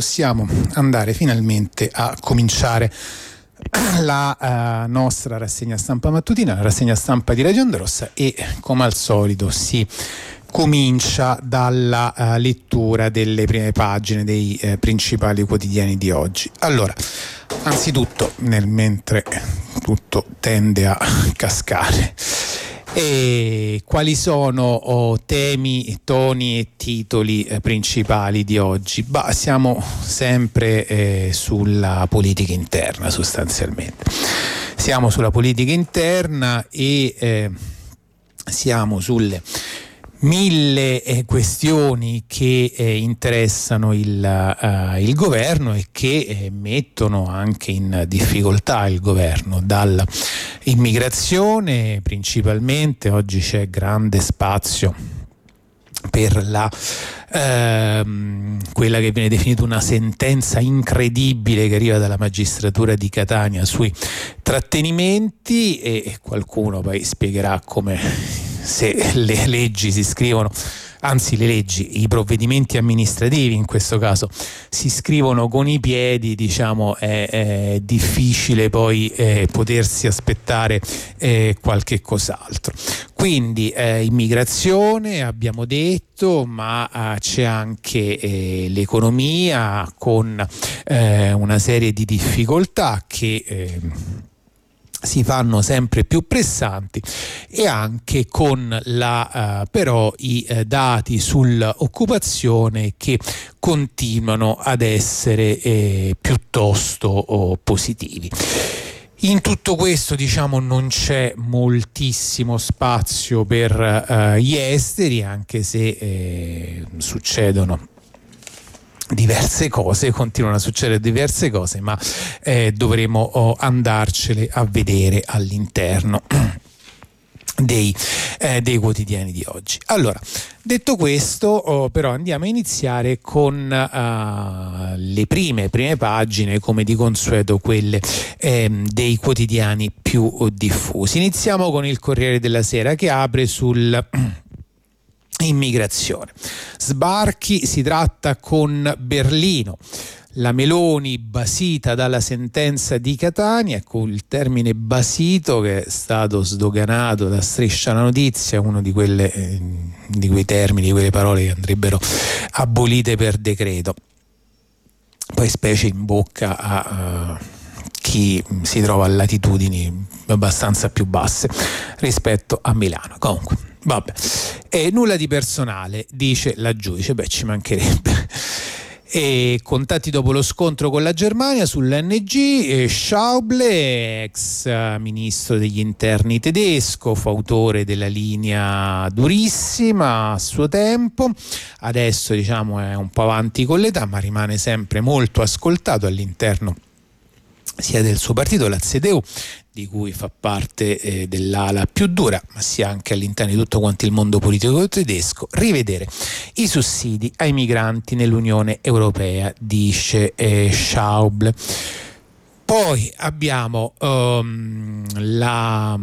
Possiamo andare finalmente a cominciare la nostra rassegna stampa mattutina, la rassegna stampa di Radio Onda Rossa, e come al solito si comincia dalla lettura delle prime pagine dei principali quotidiani di oggi. Allora, anzitutto, mentre tutto tende a cascare, e quali sono temi, toni e titoli principali di oggi? Siamo sempre sulla politica interna, sostanzialmente. Siamo sulla politica interna e siamo sulle 1000 questioni che interessano il governo e che mettono anche in difficoltà il governo, dall'immigrazione principalmente. Oggi c'è grande spazio per quella che viene definita una sentenza incredibile che arriva dalla magistratura di Catania sui trattenimenti, e qualcuno poi spiegherà come, se le leggi si scrivono, anzi le leggi, i provvedimenti amministrativi in questo caso si scrivono con i piedi, diciamo, è difficile poi potersi aspettare qualche cos'altro. Quindi immigrazione abbiamo detto, ma c'è anche l'economia con una serie di difficoltà che si fanno sempre più pressanti, e anche con però i dati sull'occupazione che continuano ad essere piuttosto positivi. In tutto questo, diciamo, non c'è moltissimo spazio per gli esteri, anche se succedono diverse cose, continuano a succedere diverse cose, ma dovremo andarcele a vedere all'interno dei quotidiani di oggi. Allora, detto questo, però andiamo a iniziare con le prime pagine, come di consueto quelle dei quotidiani più diffusi. Iniziamo con il Corriere della Sera, che apre sul immigrazione. Sbarchi, si tratta con Berlino. La Meloni basita dalla sentenza di Catania. Ecco, il termine basito, che è stato sdoganato da Striscia la Notizia, è uno di quei termini, di quelle parole che andrebbero abolite per decreto, poi specie in bocca a chi si trova a latitudini abbastanza più basse rispetto a Milano. Comunque, vabbè, nulla di personale, dice la giudice. Ci mancherebbe. E contatti dopo lo scontro con la Germania sull'NG. Schäuble, ex ministro degli interni tedesco, fautore della linea durissima a suo tempo, adesso, diciamo, è un po' avanti con l'età, ma rimane sempre molto ascoltato all'interno sia del suo partito, la CDU, di cui fa parte dell'ala più dura, ma sia anche all'interno di tutto quanto il mondo politico tedesco. Rivedere i sussidi ai migranti nell'Unione Europea, dice Schäuble. Poi abbiamo la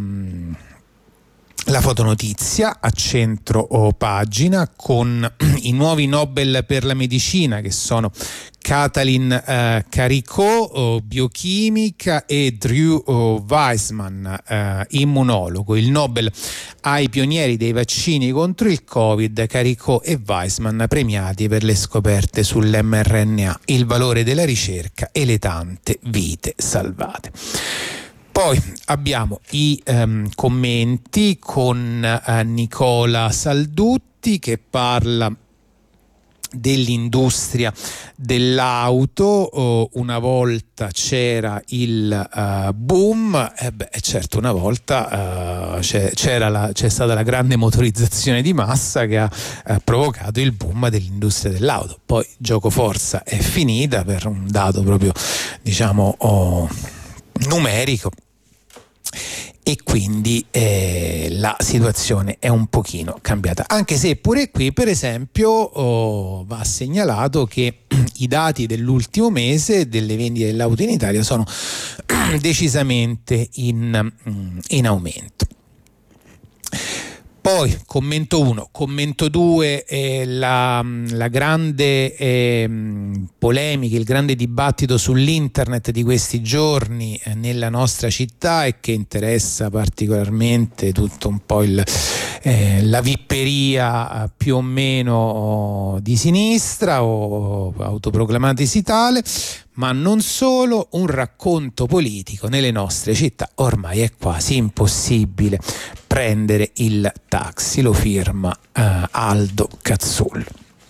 fotonotizia a centro pagina con i nuovi Nobel per la medicina, che sono Katalin Karikó, biochimica, e Drew Weissman, immunologo. Il Nobel ai pionieri dei vaccini contro il Covid, Karikó e Weissman premiati per le scoperte sull'mRNA, il valore della ricerca e le tante vite salvate. Poi abbiamo i commenti con Nicola Saldutti, che parla dell'industria dell'auto. Una volta c'era il boom, certo, una volta c'è stata la grande motorizzazione di massa che ha provocato il boom dell'industria dell'auto. Poi giocoforza è finita per un dato proprio, diciamo, numerico, e quindi la situazione è un pochino cambiata, anche se pure qui, per esempio, va segnalato che i dati dell'ultimo mese delle vendite dell'auto in Italia sono decisamente in aumento. Poi commento 1, commento 2, la grande polemica, il grande dibattito sull'internet di questi giorni nella nostra città e che interessa particolarmente tutto un po' la vipperia più o meno di sinistra o autoproclamatisi tale, ma non solo. Un racconto politico nelle nostre città: ormai è quasi impossibile prendere il taxi, lo firma Aldo Cazzullo.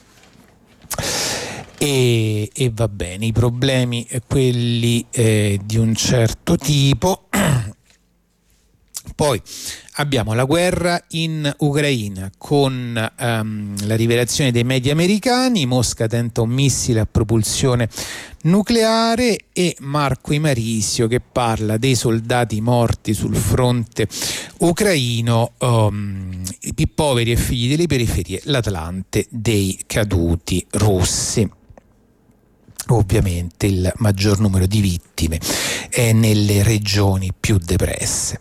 E va bene, i problemi quelli di un certo tipo. Poi abbiamo la guerra in Ucraina con la rivelazione dei media americani: Mosca tenta un missile a propulsione nucleare, e Marco Imarisio che parla dei soldati morti sul fronte ucraino, i poveri e figli delle periferie, l'Atlante dei caduti russi. Ovviamente il maggior numero di vittime è nelle regioni più depresse.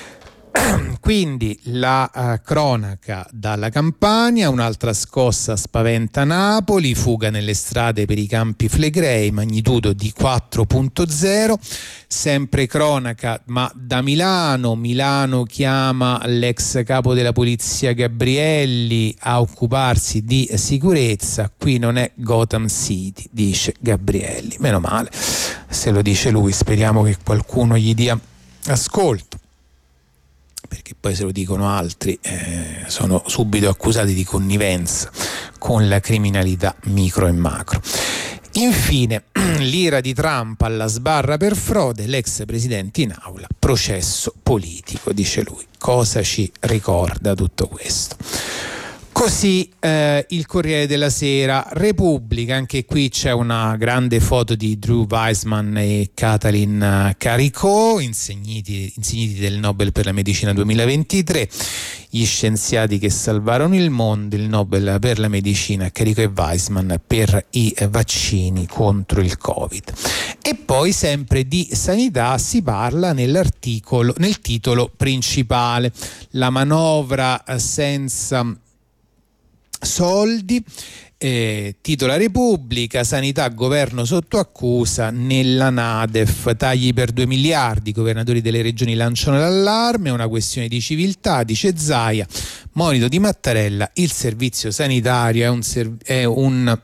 Quindi la cronaca dalla Campania: un'altra scossa spaventa Napoli, fuga nelle strade per i Campi Flegrei, magnitudo di 4.0. Sempre cronaca ma da Milano chiama l'ex capo della polizia Gabrielli a occuparsi di sicurezza. Qui non è Gotham City, dice Gabrielli. Meno male, se lo dice lui, speriamo che qualcuno gli dia ascolto, perché poi se lo dicono altri sono subito accusati di connivenza con la criminalità micro e macro. Infine, l'ira di Trump alla sbarra per frode, l'ex presidente in aula, processo politico, dice lui. Cosa ci ricorda tutto questo? Così il Corriere della Sera. Repubblica, anche qui c'è una grande foto di Drew Weissman e Katalin Karikó, insigniti del Nobel per la medicina 2023, gli scienziati che salvarono il mondo. Il Nobel per la medicina Karikó e Weissman per i vaccini contro il Covid. E poi sempre di sanità si parla nel titolo principale: la manovra senza soldi. Titola Repubblica: sanità, governo sotto accusa nella NADEF, tagli per 2 miliardi, i governatori delle regioni lanciano l'allarme, è una questione di civiltà, dice Zaia. Monito di Mattarella: il servizio sanitario è un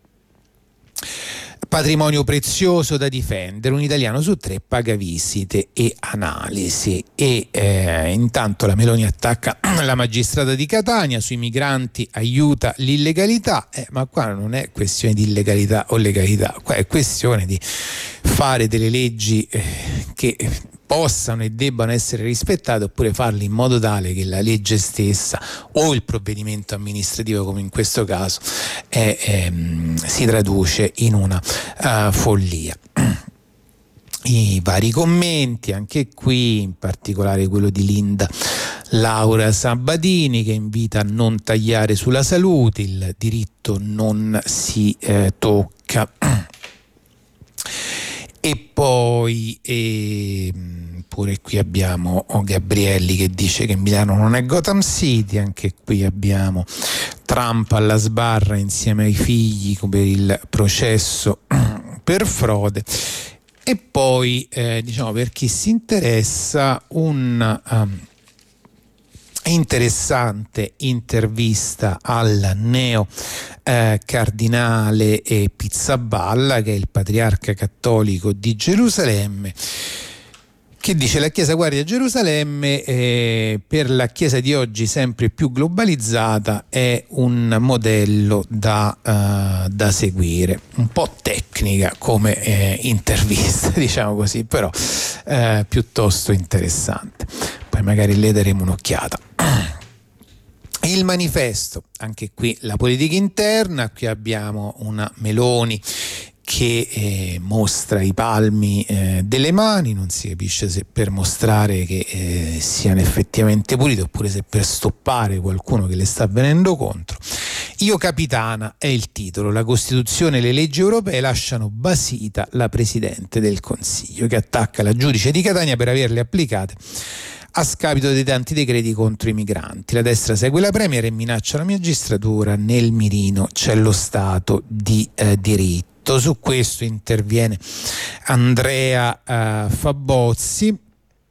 patrimonio prezioso da difendere, un italiano su 3 paga visite e analisi. E intanto la Meloni attacca la magistrata di Catania sui migranti, aiuta l'illegalità, ma qua non è questione di illegalità o legalità, qua è questione di fare delle leggi che possano e debbano essere rispettate, oppure farle in modo tale che la legge stessa o il provvedimento amministrativo, come in questo caso, si traduce in una follia. I vari commenti anche qui, in particolare quello di Linda Laura Sabatini, che invita a non tagliare sulla salute, il diritto non si tocca. E poi pure qui abbiamo Gabrielli che dice che Milano non è Gotham City. Anche qui abbiamo Trump alla sbarra insieme ai figli per il processo per frode. E poi diciamo, per chi si interessa, un interessante intervista al neo cardinale Pizzaballa, che è il patriarca cattolico di Gerusalemme, che dice: la Chiesa guardia a Gerusalemme per la Chiesa di oggi, sempre più globalizzata, è un modello da seguire. Un po' tecnica come intervista, diciamo così, però piuttosto interessante. Poi magari le daremo un'occhiata. Il Manifesto, anche qui la politica interna. Qui abbiamo una Meloni che mostra i palmi delle mani, non si capisce se per mostrare che siano effettivamente pulite oppure se per stoppare qualcuno che le sta venendo contro. Io capitana è il titolo: la Costituzione e le leggi europee lasciano basita la Presidente del Consiglio, che attacca la giudice di Catania per averle applicate a scapito dei tanti decreti contro i migranti. La destra segue la Premier e minaccia la magistratura, nel mirino c'è lo Stato di diritto. Su questo interviene Andrea Fabozzi,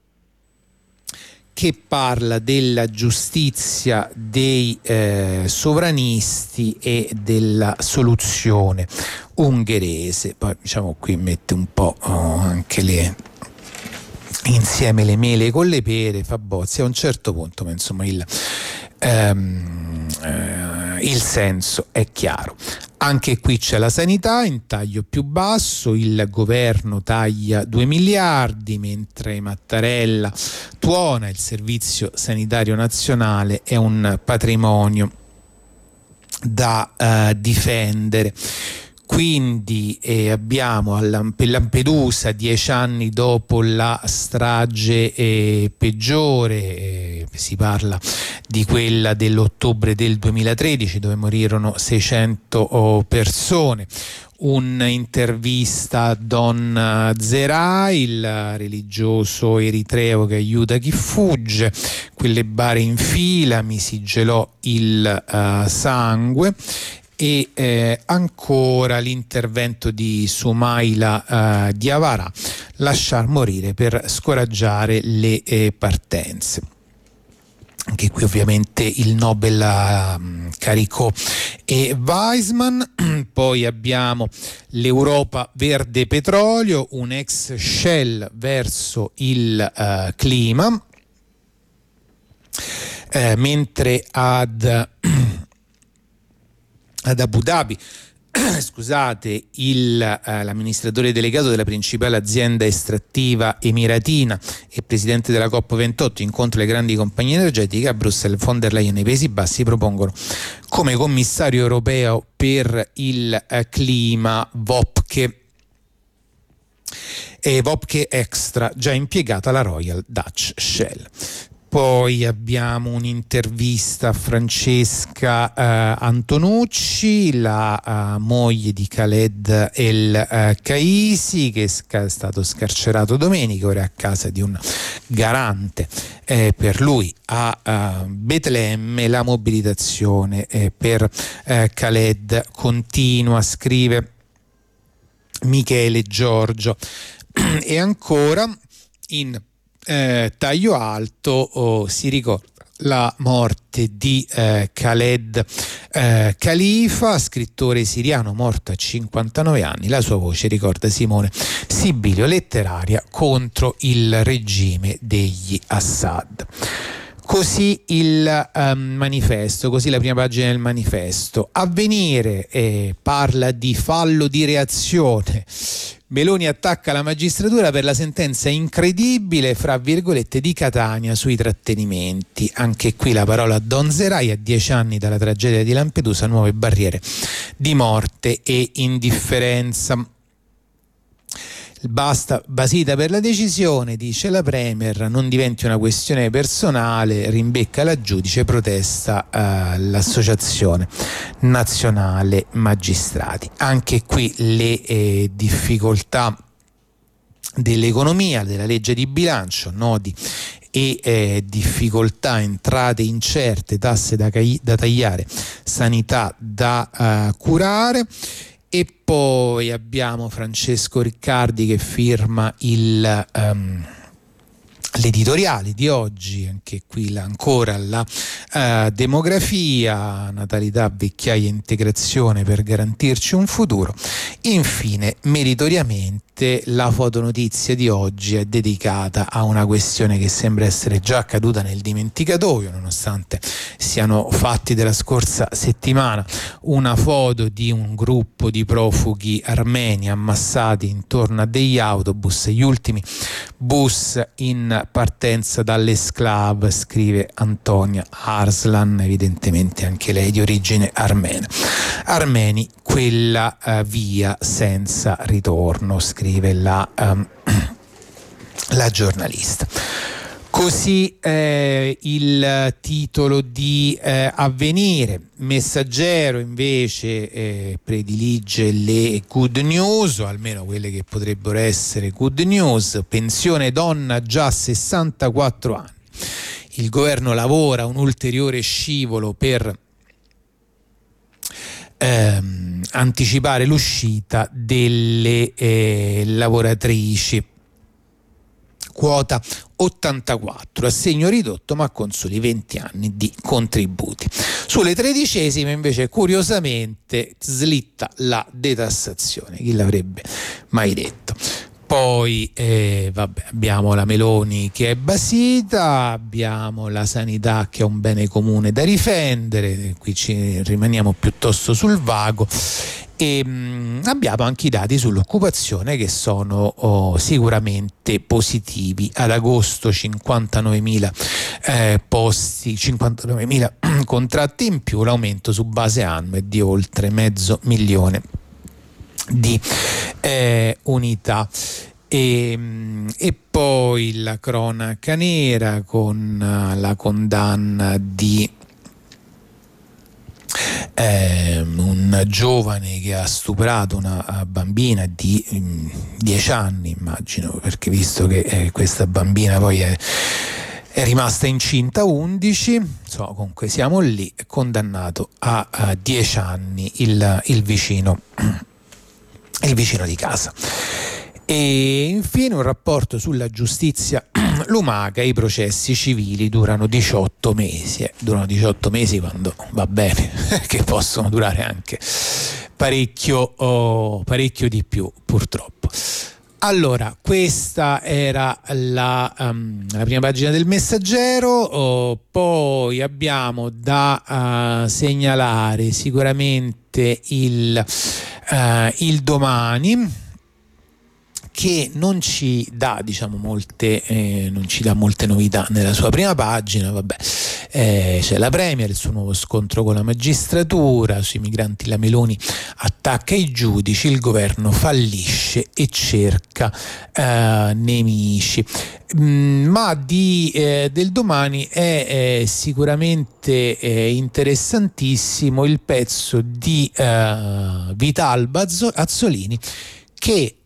che parla della giustizia dei sovranisti e della soluzione ungherese. Poi qui mette un po' anche insieme le mele con le pere, Fabozzi a un certo punto, ma insomma il senso è chiaro. Anche qui c'è la sanità in taglio più basso, il governo taglia 2 miliardi, mentre Mattarella tuona il servizio sanitario nazionale è un patrimonio da difendere. Quindi abbiamo Lampedusa 10 anni dopo la strage peggiore, si parla di quella dell'ottobre del 2013 dove morirono 600 persone. Un'intervista a Don Zerai, il religioso eritreo che aiuta chi fugge, quelle bare in fila, mi si gelò il sangue. E ancora l'intervento di Soumaila Diawara, lasciar morire per scoraggiare le partenze. Anche qui ovviamente il Nobel caricò e Weizmann. Poi abbiamo l'Europa verde petrolio, un ex Shell verso il clima, mentre ad Abu Dhabi scusate, l'amministratore delegato della principale azienda estrattiva emiratina e presidente della COP28 incontra le grandi compagnie energetiche. A Bruxelles von der Leyen e i Paesi Bassi propongono come commissario europeo per il clima Wopke Extra, già impiegata la Royal Dutch Shell. Poi abbiamo un'intervista a Francesca Antonucci, la moglie di Khaled El Kaisi, che è stato scarcerato domenica, ora è a casa di un garante per lui a Betlemme. La mobilitazione per Khaled continua, scrive Michele Giorgio. E ancora in taglio alto si ricorda la morte di Khaled Khalifa, scrittore siriano morto a 59 anni. La sua voce ricorda Simone Sibilio, letteraria contro il regime degli Assad. Così il manifesto, così la prima pagina del manifesto. Avvenire parla di fallo di reazione. Meloni attacca la magistratura per la sentenza incredibile, fra virgolette, di Catania sui trattenimenti. Anche qui la parola Don Zerai. A 10 anni dalla tragedia di Lampedusa, nuove barriere di morte e indifferenza. Basta basita per la decisione, dice la Premier, non diventi una questione personale, rimbecca la giudice, protesta l'associazione nazionale magistrati. Anche qui le difficoltà dell'economia, della legge di bilancio, nodi e difficoltà, entrate incerte, tasse da tagliare, sanità da curare. E poi abbiamo Francesco Riccardi che firma l'editoriale di oggi, anche qui ancora la demografia, natalità, vecchiaia, integrazione per garantirci un futuro. Infine, meritoriamente, la fotonotizia di oggi è dedicata a una questione che sembra essere già caduta nel dimenticatoio, nonostante siano fatti della scorsa settimana. Una foto di un gruppo di profughi armeni ammassati intorno a degli autobus, gli ultimi bus in partenza dall'Esclav, scrive Antonia Arslan, evidentemente anche lei di origine armena. Armeni, quella via senza ritorno, scrive la giornalista. Così il titolo di Avvenire. Messaggero invece predilige le good news, o almeno quelle che potrebbero essere good news. Pensione donna già 64 anni. il governo lavora un ulteriore scivolo per anticipare l'uscita delle lavoratrici. Quota 84, assegno ridotto ma con soli 20 anni di contributi. Sulle tredicesime invece curiosamente slitta la detassazione, chi l'avrebbe mai detto. Poi abbiamo la Meloni che è basita, abbiamo la sanità che è un bene comune da difendere, qui ci rimaniamo piuttosto sul vago, e abbiamo anche i dati sull'occupazione che sono sicuramente positivi. Ad agosto 59.000 posti, 59.000 contratti in più, l'aumento su base annua è di oltre 500.000 di unità. E poi la cronaca nera con la condanna di un giovane che ha stuprato una bambina di 10 anni, immagino, perché visto che questa bambina poi è rimasta incinta 11, insomma, comunque siamo lì, condannato a 10 anni il vicino di casa. E infine un rapporto sulla giustizia lumaca: i processi civili durano 18 mesi. Durano 18 mesi quando va bene, che possono durare anche parecchio di più, purtroppo. Allora, questa era la prima pagina del Messaggero. Poi abbiamo da segnalare sicuramente il Domani, che non ci dà molte novità nella sua prima pagina. C'è la Premier, il suo nuovo scontro con la magistratura, sui migranti la Meloni attacca i giudici, il governo fallisce e cerca nemici. Ma del Domani è sicuramente interessantissimo il pezzo di Vitalba Azzolini, che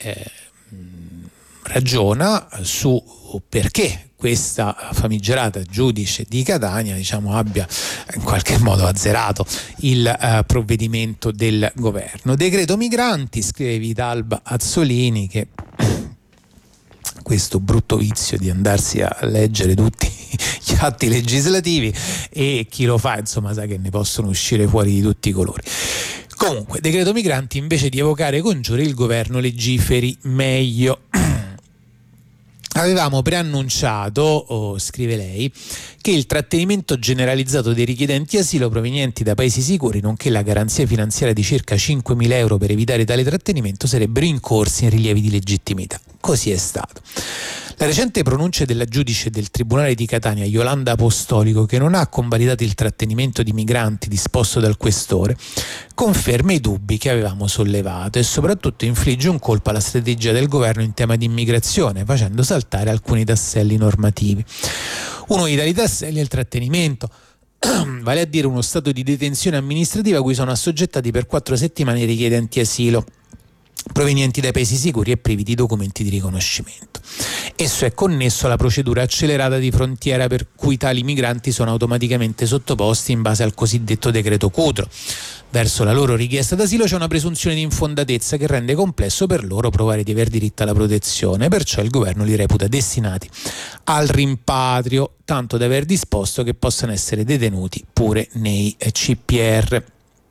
ragiona su perché questa famigerata giudice di Catania abbia in qualche modo azzerato il provvedimento del governo. Decreto migranti, scrive Vitalba Azzolini, che questo brutto vizio di andarsi a leggere tutti gli atti legislativi, e chi lo fa sa che ne possono uscire fuori di tutti i colori. Comunque, decreto migranti, invece di evocare congiuri, il governo legiferi meglio. Avevamo preannunciato, scrive lei, che il trattenimento generalizzato dei richiedenti asilo provenienti da paesi sicuri, nonché la garanzia finanziaria di circa 5.000 euro per evitare tale trattenimento, sarebbero incorsi in rilievi di legittimità. Così è stato. La recente pronuncia della giudice del Tribunale di Catania, Iolanda Apostolico, che non ha convalidato il trattenimento di migranti disposto dal questore, conferma i dubbi che avevamo sollevato e soprattutto infligge un colpo alla strategia del governo in tema di immigrazione, facendo saltare alcuni tasselli normativi. Uno di tali tasselli è il trattenimento, vale a dire uno stato di detenzione amministrativa a cui sono assoggettati per 4 settimane i richiedenti asilo provenienti dai paesi sicuri e privi di documenti di riconoscimento. Esso è connesso alla procedura accelerata di frontiera, per cui tali migranti sono automaticamente sottoposti in base al cosiddetto decreto Cutro. Verso la loro richiesta d'asilo c'è una presunzione di infondatezza che rende complesso per loro provare di aver diritto alla protezione, perciò il governo li reputa destinati al rimpatrio, tanto da aver disposto che possano essere detenuti pure nei CPR.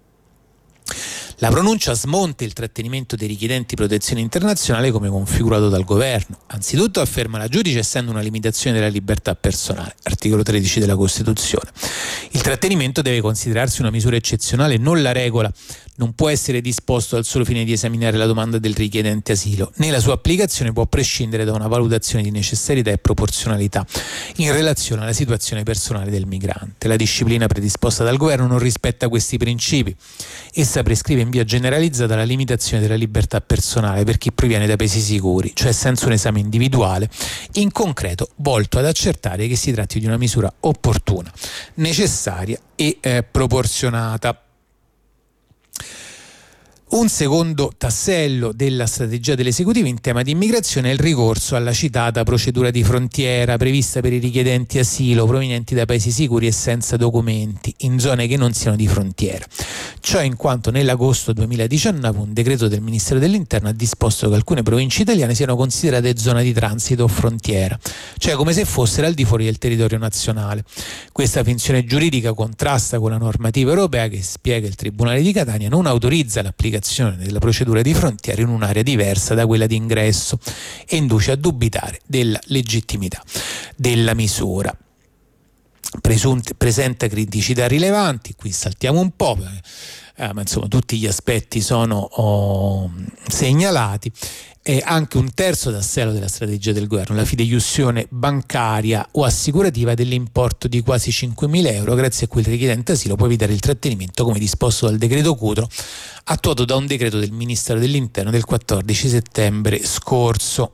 La pronuncia smonta il trattenimento dei richiedenti protezione internazionale come configurato dal governo. Anzitutto, afferma la giudice, essendo una limitazione della libertà personale, articolo 13 della Costituzione. Il trattenimento deve considerarsi una misura eccezionale, non la regola. Non può essere disposto al solo fine di esaminare la domanda del richiedente asilo, né la sua applicazione può prescindere da una valutazione di necessarietà e proporzionalità in relazione alla situazione personale del migrante. La disciplina predisposta dal governo non rispetta questi principi. Essa prescrive in via generalizzata la limitazione della libertà personale per chi proviene da paesi sicuri, cioè senza un esame individuale, in concreto volto ad accertare che si tratti di una misura opportuna, necessaria e proporzionata. Un secondo tassello della strategia dell'esecutivo in tema di immigrazione è il ricorso alla citata procedura di frontiera prevista per i richiedenti asilo provenienti da paesi sicuri e senza documenti in zone che non siano di frontiera. Ciò in quanto nell'agosto 2019 un decreto del Ministero dell'Interno ha disposto che alcune province italiane siano considerate zona di transito o frontiera, cioè come se fossero al di fuori del territorio nazionale. Questa finzione giuridica contrasta con la normativa europea che, spiega il Tribunale di Catania, non autorizza l'applicazione della procedura di frontiera in un'area diversa da quella di ingresso e induce a dubitare della legittimità della misura. Presenta criticità rilevanti, qui saltiamo un po', ma insomma tutti gli aspetti sono segnalati. E anche un terzo tassello della strategia del governo, la fideiussione bancaria o assicurativa dell'importo di quasi 5.000 euro, grazie a cui il richiedente asilo può evitare il trattenimento come disposto dal decreto Cutro, attuato da un decreto del Ministero dell'Interno del 14 settembre scorso.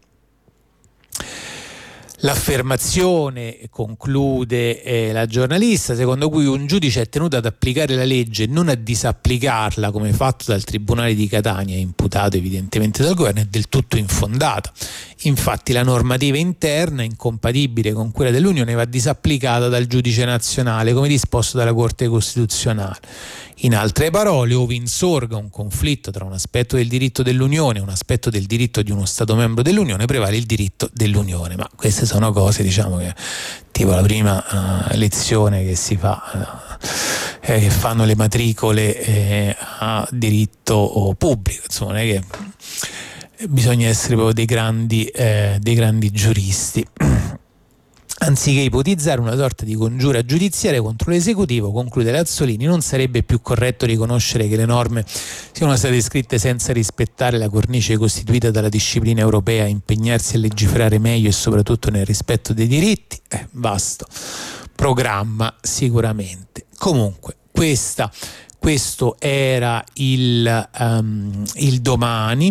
L'affermazione, conclude la giornalista, secondo cui un giudice è tenuto ad applicare la legge e non a disapplicarla come fatto dal Tribunale di Catania, imputato evidentemente dal governo, è del tutto infondata. Infatti la normativa interna, incompatibile con quella dell'Unione, va disapplicata dal giudice nazionale come disposto dalla Corte Costituzionale. In altre parole, ove insorga un conflitto tra un aspetto del diritto dell'Unione e un aspetto del diritto di uno Stato membro dell'Unione, prevale il diritto dell'Unione. Ma queste sono cose, diciamo, che tipo la prima lezione che si fa, che fanno le matricole a diritto pubblico, insomma, non è che bisogna essere proprio dei grandi giuristi. Anziché ipotizzare una sorta di congiura giudiziaria contro l'esecutivo, conclude Lazzolini, non sarebbe più corretto riconoscere che le norme siano state scritte senza rispettare la cornice costituita dalla disciplina europea e impegnarsi a legiferare meglio e soprattutto nel rispetto dei diritti? Vasto programma sicuramente. Comunque questo era il Domani.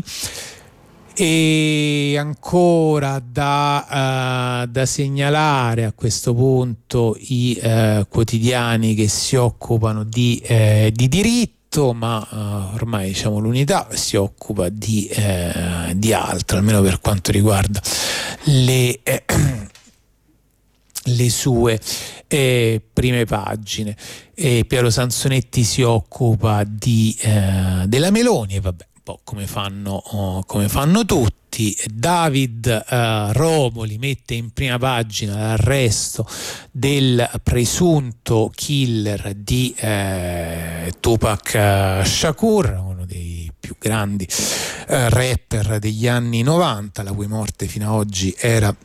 E ancora da segnalare a questo punto i quotidiani che si occupano di diritto, ma ormai, diciamo, l'Unità si occupa di altro, almeno per quanto riguarda le sue prime pagine. Piero Sansonetti si occupa della Meloni e vabbè, po' come fanno tutti. David Romoli mette in prima pagina l'arresto del presunto killer di Tupac Shakur, uno dei più grandi rapper degli anni 90, la cui morte fino ad oggi era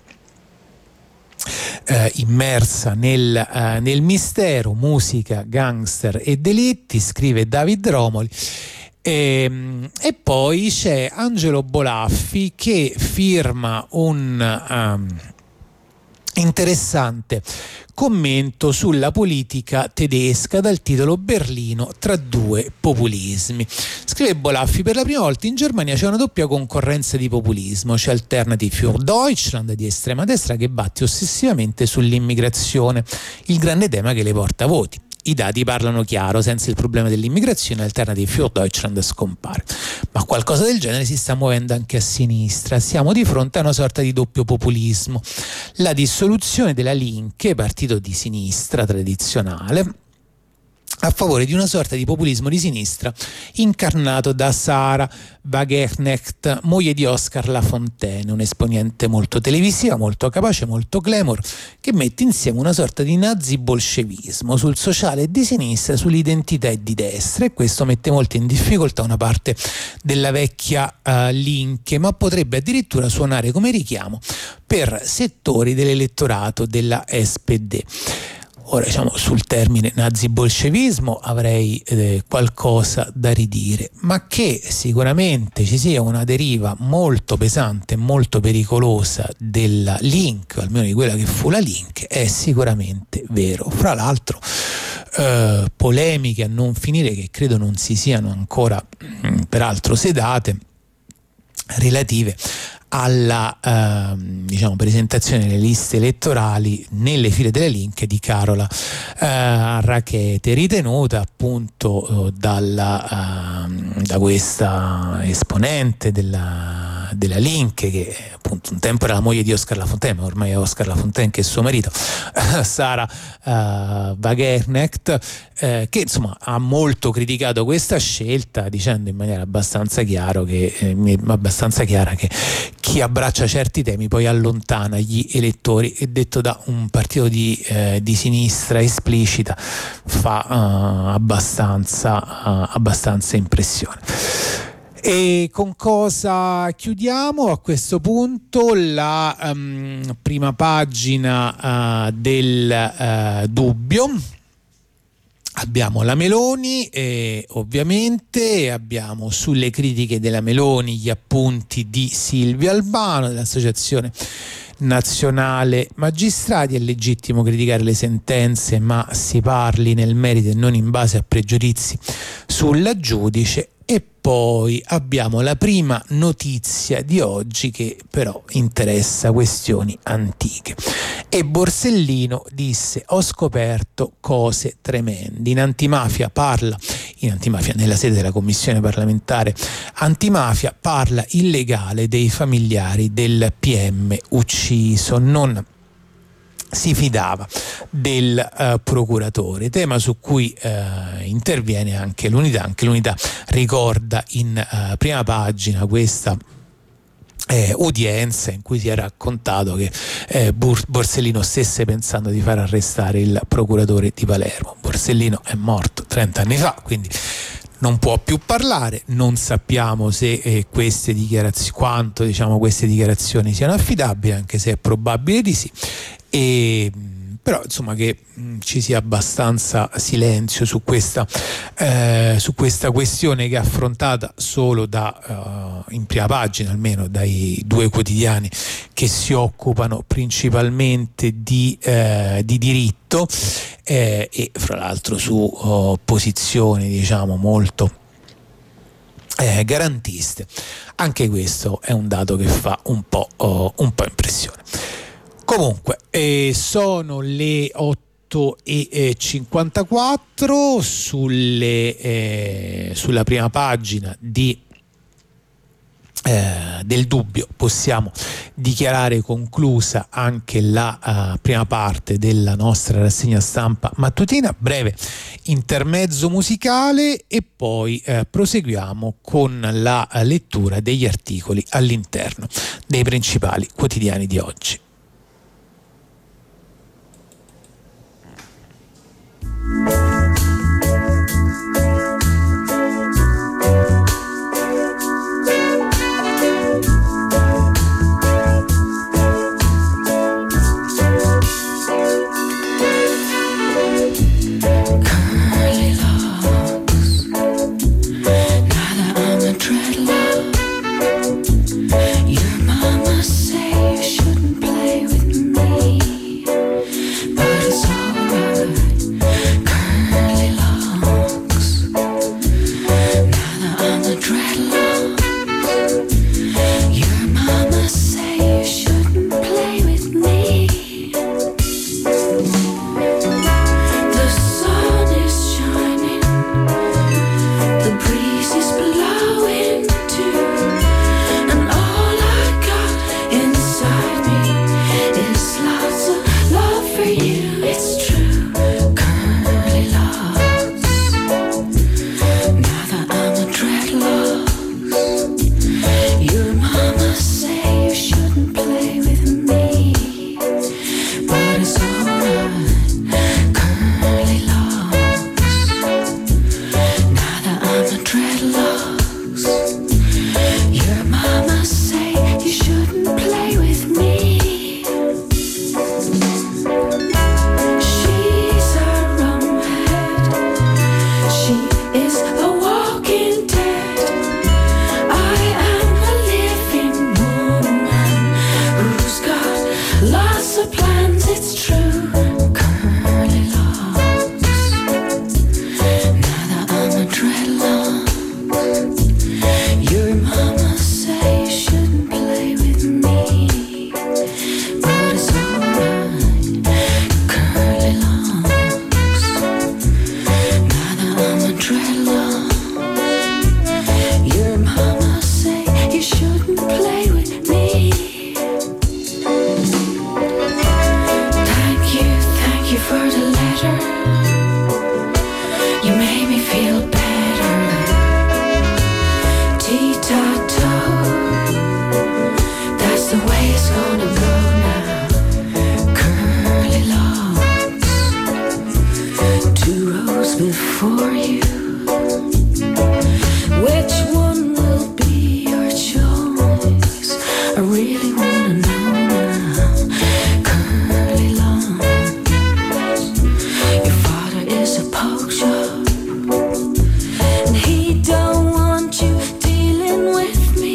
immersa nel mistero. Musica, gangster e delitti, scrive David Romoli. E poi c'è Angelo Bolaffi che firma un interessante commento sulla politica tedesca dal titolo Berlino tra due populismi. Scrive Bolaffi: per la prima volta in Germania c'è una doppia concorrenza di populismo, c'è Alternative für Deutschland di estrema destra che batte ossessivamente sull'immigrazione, il grande tema che le porta voti. I dati parlano chiaro, senza il problema dell'immigrazione Alternative für Deutschland scompare. Ma qualcosa del genere si sta muovendo anche a sinistra. Siamo di fronte a una sorta di doppio populismo. La dissoluzione della Linke, partito di sinistra tradizionale, a favore di una sorta di populismo di sinistra incarnato da Sarah Wagenknecht, moglie di Oscar Lafontaine, un esponente molto televisiva, molto capace, molto glamour, che mette insieme una sorta di nazi-bolscevismo sul sociale di sinistra, sull'identità e di destra, e questo mette molto in difficoltà una parte della vecchia Linke, ma potrebbe addirittura suonare come richiamo per settori dell'elettorato della SPD. Ora, diciamo, sul termine nazi-bolscevismo avrei qualcosa da ridire, ma che sicuramente ci sia una deriva molto pesante e molto pericolosa della Link, o almeno di quella che fu la Link, è sicuramente vero. Fra l'altro polemiche a non finire che credo non si siano ancora peraltro sedate, relative alla presentazione delle liste elettorali nelle file delle Link di Carola Rackete, ritenuta appunto dal da questa esponente della Link, che appunto un tempo era la moglie di Oscar Lafontaine, ma ormai è Oscar Lafontaine che è suo marito, Sarah Wagenknecht, che insomma ha molto criticato questa scelta, dicendo in maniera abbastanza chiara che chi abbraccia certi temi poi allontana gli elettori, e detto da un partito di sinistra esplicita fa abbastanza impressione. E con cosa chiudiamo a questo punto? La prima pagina del Dubbio. Abbiamo la Meloni e ovviamente abbiamo sulle critiche della Meloni gli appunti di Silvio Albano dell'Associazione Nazionale Magistrati. È legittimo criticare le sentenze, ma si parli nel merito e non in base a pregiudizi sulla giudice. E poi abbiamo la prima notizia di oggi, che però interessa questioni antiche. E Borsellino disse: ho scoperto cose tremende. In Antimafia, nella sede della commissione parlamentare antimafia, parla il legale dei familiari del PM ucciso. Non si fidava del procuratore, tema su cui interviene anche l'Unità. Anche l'Unità ricorda in prima pagina questa udienza in cui si è raccontato che Borsellino stesse pensando di far arrestare il procuratore di Palermo. Borsellino è morto 30 anni fa, quindi non può più parlare. Non sappiamo se queste dichiarazioni siano affidabili, anche se è probabile di sì. Però insomma che ci sia abbastanza silenzio su questa questione, che è affrontata solo in prima pagina, almeno dai due quotidiani che si occupano principalmente di diritto, e fra l'altro su posizioni molto garantiste. Anche questo è un dato che fa un po' impressione. Comunque sono le 8:54. Sulla prima pagina del Dubbio possiamo dichiarare conclusa anche la prima parte della nostra rassegna stampa mattutina. Breve intermezzo musicale e poi proseguiamo con la lettura degli articoli all'interno dei principali quotidiani di oggi. Your mama say you shouldn't play I really wanna know now. Curly locks. Your father is a poke shop, and he don't want you dealing with me.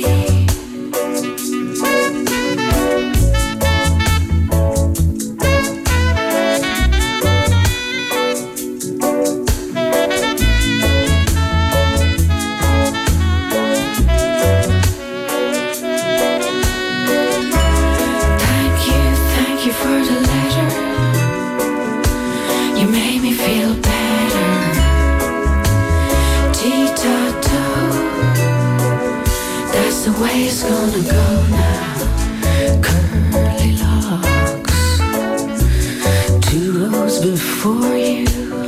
Thank you for the letter. You made me feel better. Tea-ta-toe, that's the way it's gonna go now. Curly locks, 2 rows before you.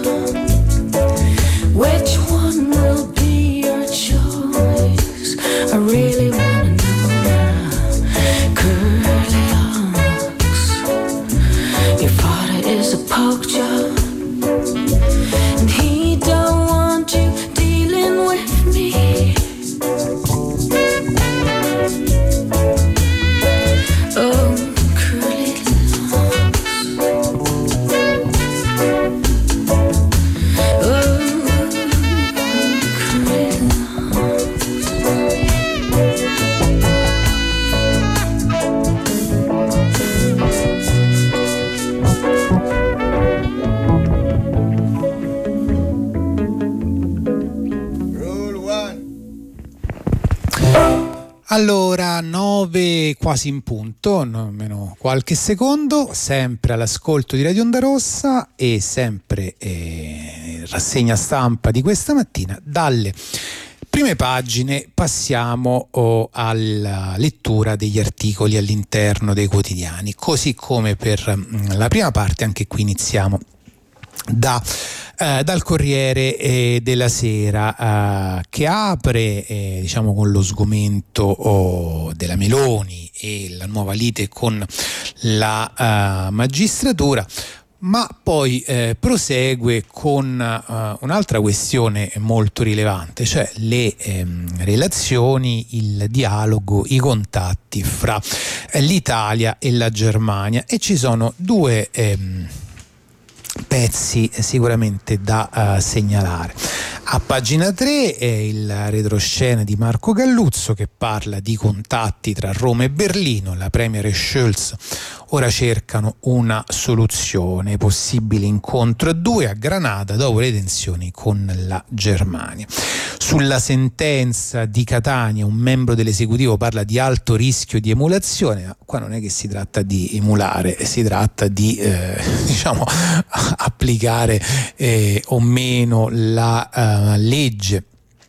Which one will be your choice? I really wanna know now. Curly locks, your father is a poke job, and he don't want you dealing with me. Oh, curly locks. Oh, curly Allora, 9 quasi in punto, almeno qualche secondo, sempre all'ascolto di Radio Onda Rossa e sempre rassegna stampa di questa mattina. Dalle prime pagine passiamo alla lettura degli articoli all'interno dei quotidiani, così come per la prima parte anche qui iniziamo dal Corriere della Sera, che apre diciamo con lo sgomento della Meloni e la nuova lite con la magistratura, ma poi prosegue con un'altra questione molto rilevante, cioè le relazioni, il dialogo, i contatti fra l'Italia e la Germania, e ci sono due pezzi sicuramente da segnalare. A pagina 3 il retroscena di Marco Galluzzo, che parla di contatti tra Roma e Berlino. La premier e Scholz ora cercano una soluzione, possibile incontro a 2 a Granada dopo le tensioni con la Germania. Sulla sentenza di Catania un membro dell'esecutivo parla di alto rischio di emulazione. Qua non è che si tratta di emulare, si tratta di diciamo applicare o meno la legge,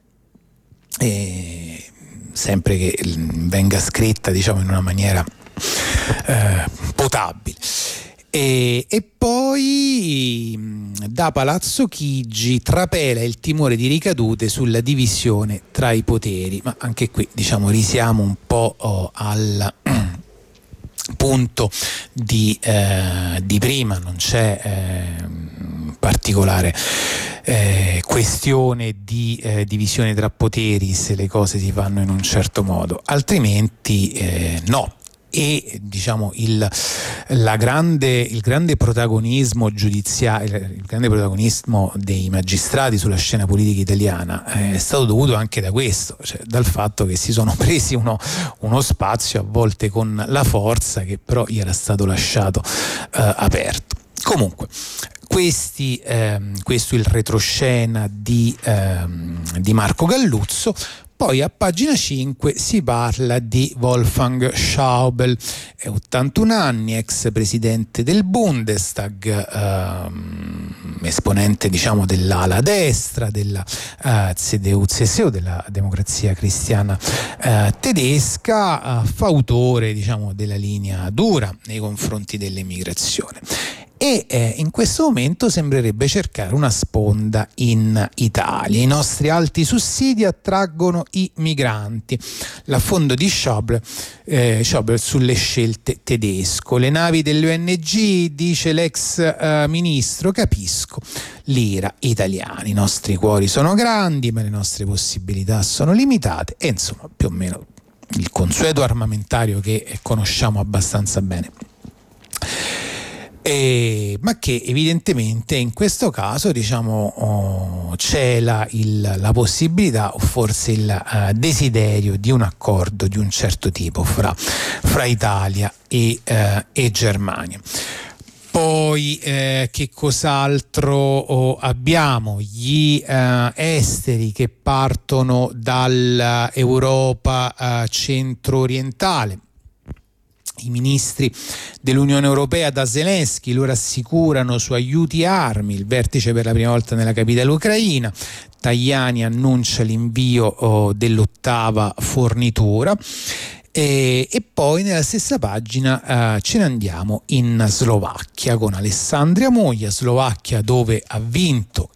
sempre che venga scritta diciamo in una maniera potabile. E poi da Palazzo Chigi trapela il timore di ricadute sulla divisione tra i poteri, ma anche qui diciamo risiamo un po' al punto di prima, non c'è particolare questione di divisione tra poteri se le cose si fanno in un certo modo, altrimenti no. E diciamo il grande protagonismo giudiziario, il grande protagonismo dei magistrati sulla scena politica italiana è stato dovuto anche da questo, cioè dal fatto che si sono presi uno spazio a volte con la forza che però gli era stato lasciato aperto. Comunque questo è il retroscena di Marco Galluzzo. Poi a pagina 5 si parla di Wolfgang Schäuble, è 81 anni, ex presidente del Bundestag, esponente diciamo dell'ala destra della CDU-CSU, della Democrazia Cristiana tedesca, fautore diciamo della linea dura nei confronti dell'immigrazione. E in questo momento sembrerebbe cercare una sponda in Italia. I nostri alti sussidi attraggono i migranti. L'affondo di Schäuble sulle scelte tedesco. Le navi delle ONG, dice l'ex ministro, capisco l'ira italiana. I nostri cuori sono grandi, ma le nostre possibilità sono limitate. E insomma, più o meno il consueto armamentario che conosciamo abbastanza bene. Ma che evidentemente in questo caso c'è la possibilità o forse il desiderio di un accordo di un certo tipo fra Italia e Germania. Poi che cos'altro abbiamo? Gli esteri che partono dall'Europa centro-orientale. I ministri dell'Unione Europea da Zelensky lo rassicurano su aiuti e armi, il vertice per la prima volta nella capitale ucraina. Tajani annuncia l'invio dell'8ª fornitura. E poi nella stessa pagina ce ne andiamo in Slovacchia con Alessandria Moglia, Slovacchia dove ha vinto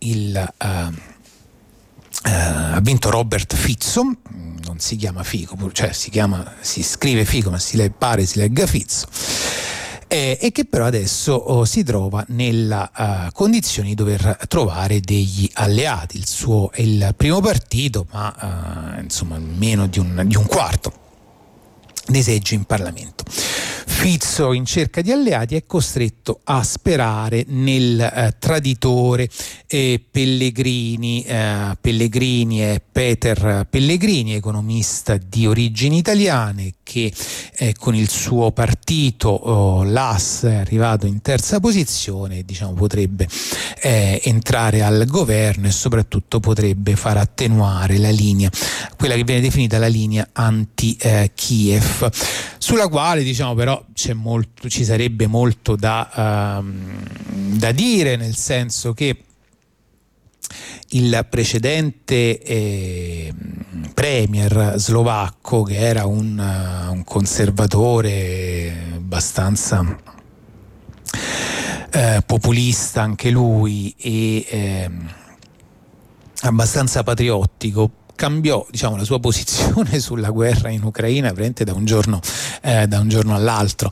Robert Fico, non si chiama Fico, cioè si scrive Fico ma si legga Fizzo, e che però adesso si trova nella condizione di dover trovare degli alleati. Il suo è il primo partito, ma insomma meno di un quarto dei seggi in Parlamento. Fizzo, in cerca di alleati, è costretto a sperare nel traditore Pellegrini. Pellegrini è Peter Pellegrini, economista di origini italiane, che con il suo partito l'AS è arrivato in terza posizione, potrebbe entrare al governo e soprattutto potrebbe far attenuare la linea, quella che viene definita la linea anti-Kiev, sulla quale però ci sarebbe molto da dire, nel senso che il precedente premier slovacco, che era un conservatore abbastanza populista anche lui e abbastanza patriottico, cambiò la sua posizione sulla guerra in Ucraina veramente da un giorno all'altro,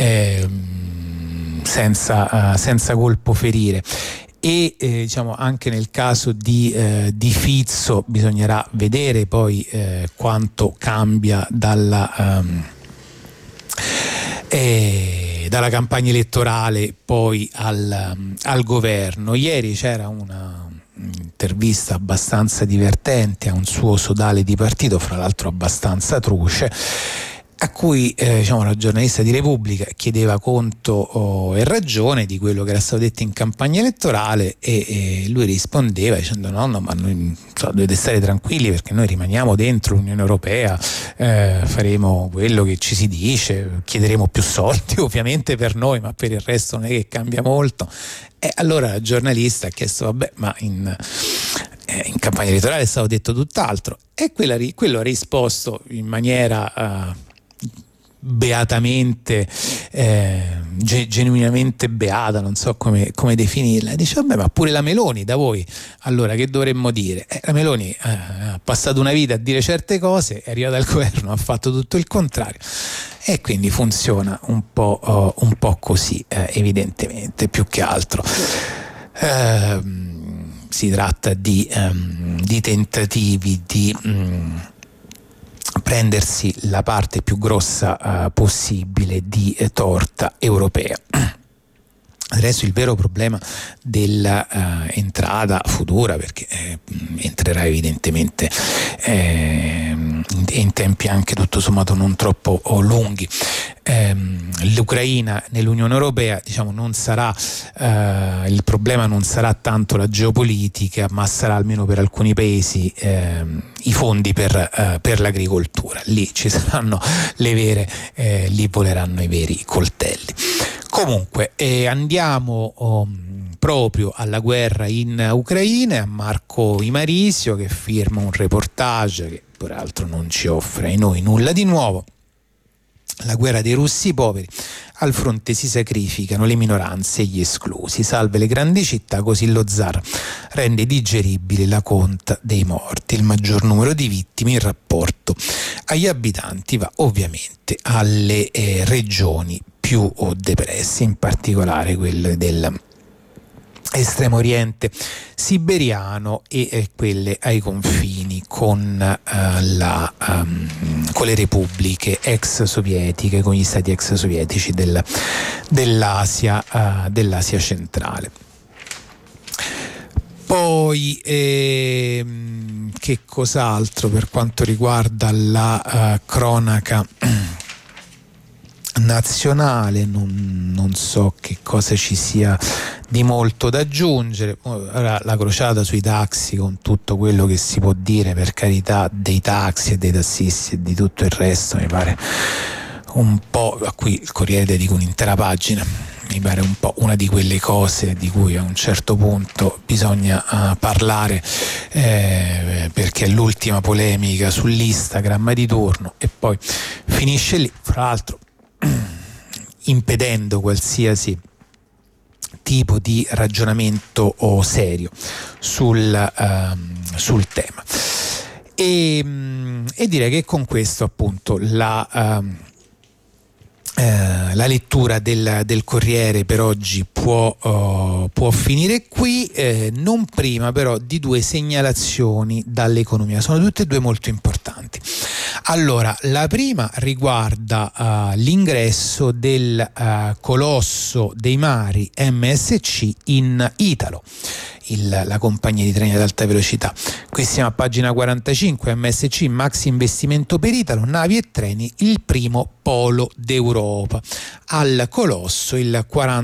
senza colpo ferire. E anche nel caso di Fizzo bisognerà vedere poi quanto cambia dalla campagna elettorale poi al governo. Ieri c'era una intervista abbastanza divertente a un suo sodale di partito, fra l'altro abbastanza truce, a cui la giornalista di Repubblica chiedeva conto e ragione di quello che era stato detto in campagna elettorale, e lui rispondeva dicendo no, ma noi dovete stare tranquilli perché noi rimaniamo dentro l'Unione Europea, faremo quello che ci si dice, chiederemo più soldi ovviamente per noi, ma per il resto non è che cambia molto. E allora la giornalista ha chiesto vabbè, ma in campagna elettorale è stato detto tutt'altro, e quello ha risposto in maniera beatamente genuinamente beata, non so come definirla, e dice vabbè, ma pure la Meloni da voi allora che dovremmo dire? La Meloni ha passato una vita a dire certe cose, è arrivata al governo, ha fatto tutto il contrario, e quindi funziona un po' così, evidentemente, più che altro si tratta di tentativi di prendersi la parte più grossa possibile di torta europea. Adesso il vero problema dell'entrata futura, perché entrerà evidentemente in tempi anche tutto sommato non troppo lunghi, l'Ucraina nell'Unione Europea, non sarà il problema non sarà tanto la geopolitica, ma sarà, almeno per alcuni paesi, i fondi per l'agricoltura. Lì ci saranno lì voleranno i veri coltelli. Comunque andiamo proprio alla guerra in Ucraina, a Marco Imarisio, che firma un reportage che peraltro non ci offre ai noi nulla di nuovo. La guerra dei russi poveri, al fronte si sacrificano le minoranze e gli esclusi, salve le grandi città, così lo zar rende digeribile la conta dei morti. Il maggior numero di vittime in rapporto agli abitanti va ovviamente alle regioni più depresse, in particolare quelle dell'estremo oriente siberiano e quelle ai confini con le repubbliche ex sovietiche, con gli stati ex sovietici dell'Asia centrale. Poi che cos'altro per quanto riguarda la cronaca nazionale? Non so che cosa ci sia di molto da aggiungere. Ora, la crociata sui taxi, con tutto quello che si può dire, per carità, dei taxi e dei tassisti e di tutto il resto, mi pare un po', a cui il Corriere dedica un'intera pagina, mi pare un po' una di quelle cose di cui a un certo punto bisogna parlare, perché è l'ultima polemica sull'Instagram di turno e poi finisce lì, fra l'altro impedendo qualsiasi tipo di ragionamento serio sul tema. E direi che con questo, appunto, la lettura del Corriere per oggi può finire qui, non prima però di due segnalazioni dall'economia. Sono tutte e due molto importanti. Allora, la prima riguarda l'ingresso del colosso dei mari MSC in Italo, la compagnia di treni ad alta velocità. Qui siamo a pagina 45, MSC, maxi investimento per Italo, navi e treni, il primo polo d'Europa. Al colosso il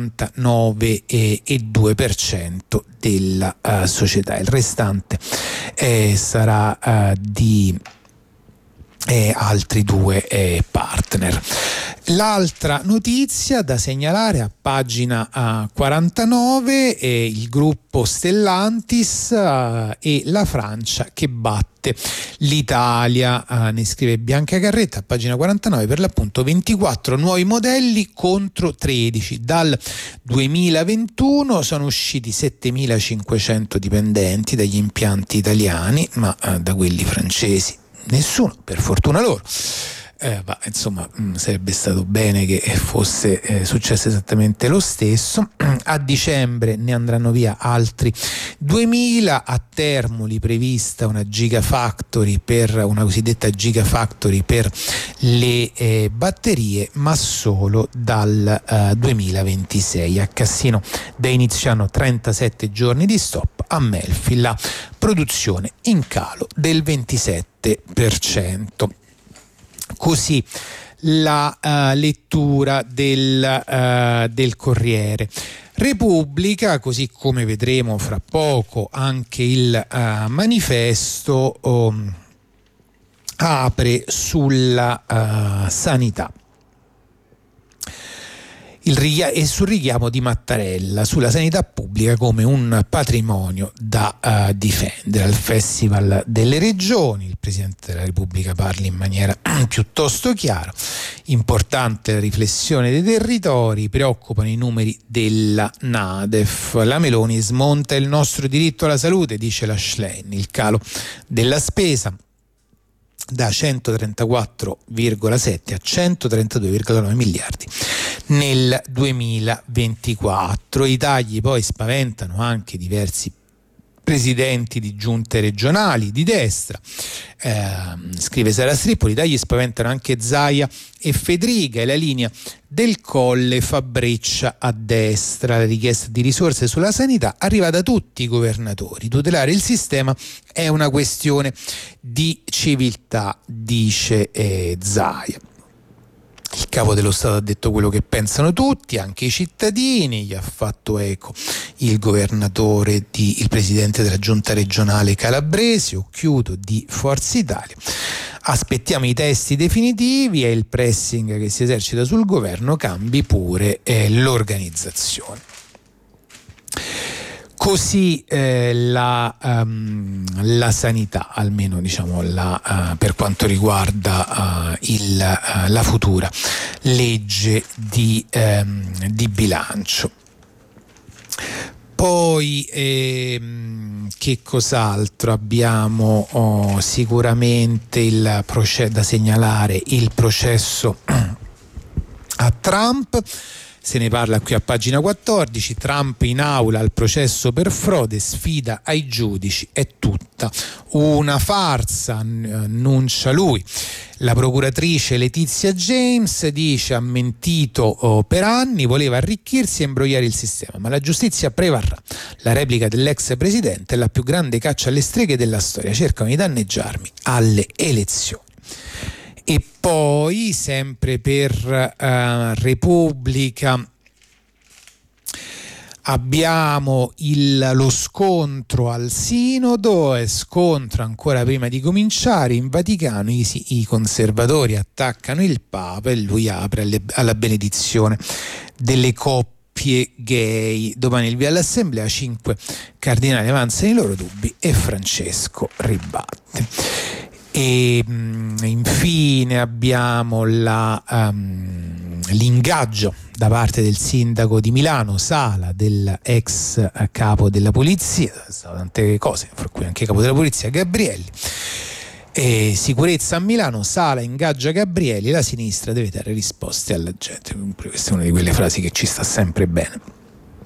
49,2% della società, il restante sarà di altri due partner. L'altra notizia da segnalare a pagina 49 è il gruppo Stellantis e la Francia che batte l'Italia, ne scrive Bianca Carretta a pagina 49, per l'appunto 24 nuovi modelli contro 13. Dal 2021 sono usciti 7.500 dipendenti dagli impianti italiani, ma da quelli francesi nessuno, per fortuna loro. Ma insomma, sarebbe stato bene che fosse successo esattamente lo stesso. A dicembre ne andranno via altri 2.000. A Termoli prevista una cosiddetta gigafactory per le batterie, ma solo dal 2026. A Cassino da inizio anno 37 giorni di stop. A Melfi la produzione in calo del 27%. Così la lettura del Corriere. Repubblica, così come vedremo fra poco anche il manifesto, apre sulla sanità e sul richiamo di Mattarella sulla sanità pubblica come un patrimonio da difendere. Al Festival delle Regioni il Presidente della Repubblica parla in maniera piuttosto chiara. Importante la riflessione dei territori, preoccupano i numeri della NADEF. La Meloni smonta il nostro diritto alla salute, dice la Schlein. Il calo della spesa da 134,7 a 132,9 miliardi nel 2024. I tagli poi spaventano anche diversi presidenti di giunte regionali di destra, scrive Sara Strippoli. I tagli spaventano anche Zaia e Fedriga, e la linea del Colle fa breccia a destra. La richiesta di risorse sulla sanità arriva da tutti i governatori. Tutelare il sistema è una questione di civiltà, dice Zaia. Il capo dello Stato ha detto quello che pensano tutti, anche i cittadini. Gli ha fatto eco il presidente della giunta regionale calabrese, Occhiuto, di Forza Italia. Aspettiamo i testi definitivi e il pressing che si esercita sul governo cambi pure l'organizzazione. Così la sanità, almeno diciamo per quanto riguarda la futura legge di bilancio. Poi che cos'altro abbiamo? Sicuramente da segnalare il processo a Trump. Se ne parla qui a pagina 14. Trump in aula al processo per frode, sfida ai giudici, è tutta una farsa, annuncia lui. La procuratrice Letizia James dice: ha mentito per anni, voleva arricchirsi e imbrogliare il sistema, ma la giustizia prevarrà. La replica dell'ex presidente è la più grande caccia alle streghe della storia, cercano di danneggiarmi alle elezioni. E poi, sempre per Repubblica, abbiamo lo scontro al Sinodo, scontro ancora prima di cominciare in Vaticano, i conservatori attaccano il Papa e lui apre alla benedizione delle coppie gay. Domani il via all'Assemblea, 5 cardinali avanzano i loro dubbi e Francesco ribatte. E infine abbiamo l'ingaggio da parte del sindaco di Milano Sala, dell'ex capo della polizia, tante cose, fra cui anche capo della polizia Gabrielli. Sicurezza a Milano, Sala ingaggia Gabrielli, la sinistra deve dare risposte alla gente. Questa è una di quelle frasi che ci sta sempre bene.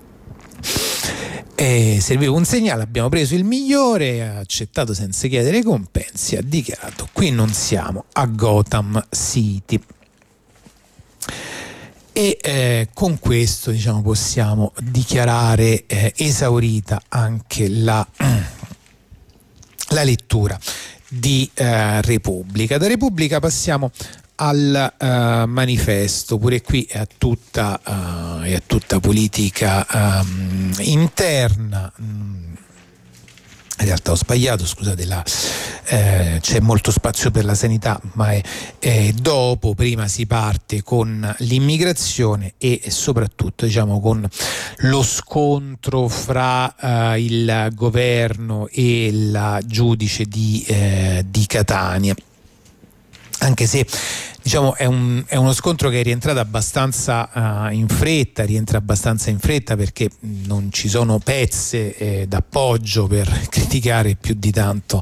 Serviva un segnale, abbiamo preso il migliore, ha accettato senza chiedere compensi, ha dichiarato: qui non siamo a Gotham City. E con questo, diciamo, possiamo dichiarare esaurita anche la lettura di Repubblica. Da Repubblica passiamo al Manifesto. Pure qui è a tutta politica interna. In realtà ho sbagliato, scusate, c'è molto spazio per la sanità, ma è dopo. Prima si parte con l'immigrazione e soprattutto, diciamo, con lo scontro fra il governo e la giudice di Catania. Anche se, diciamo, è uno scontro che è rientrato abbastanza in fretta, perché non ci sono pezze d'appoggio per criticare più di tanto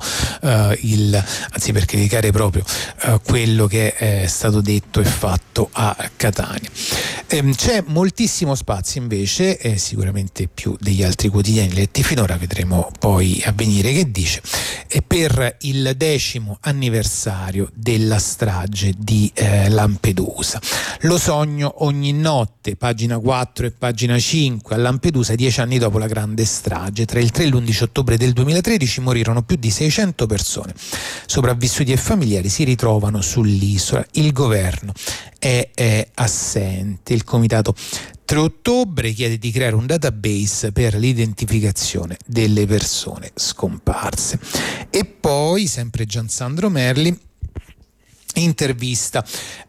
anzi per criticare proprio quello che è stato detto e fatto a Catania. C'è moltissimo spazio invece, sicuramente più degli altri quotidiani letti finora, vedremo poi a venire che dice, per il 10° anniversario della strage di Lampedusa. Lo sogno ogni notte, pagina 4 e pagina 5. A Lampedusa, 10 anni dopo la grande strage, tra il 3 e l'11 ottobre del 2013 morirono più di 600 persone. Sopravvissuti e familiari si ritrovano sull'isola. Il governo è assente. Il comitato 3 ottobre chiede di creare un database per l'identificazione delle persone scomparse. E poi, sempre Giansandro Merli, intervista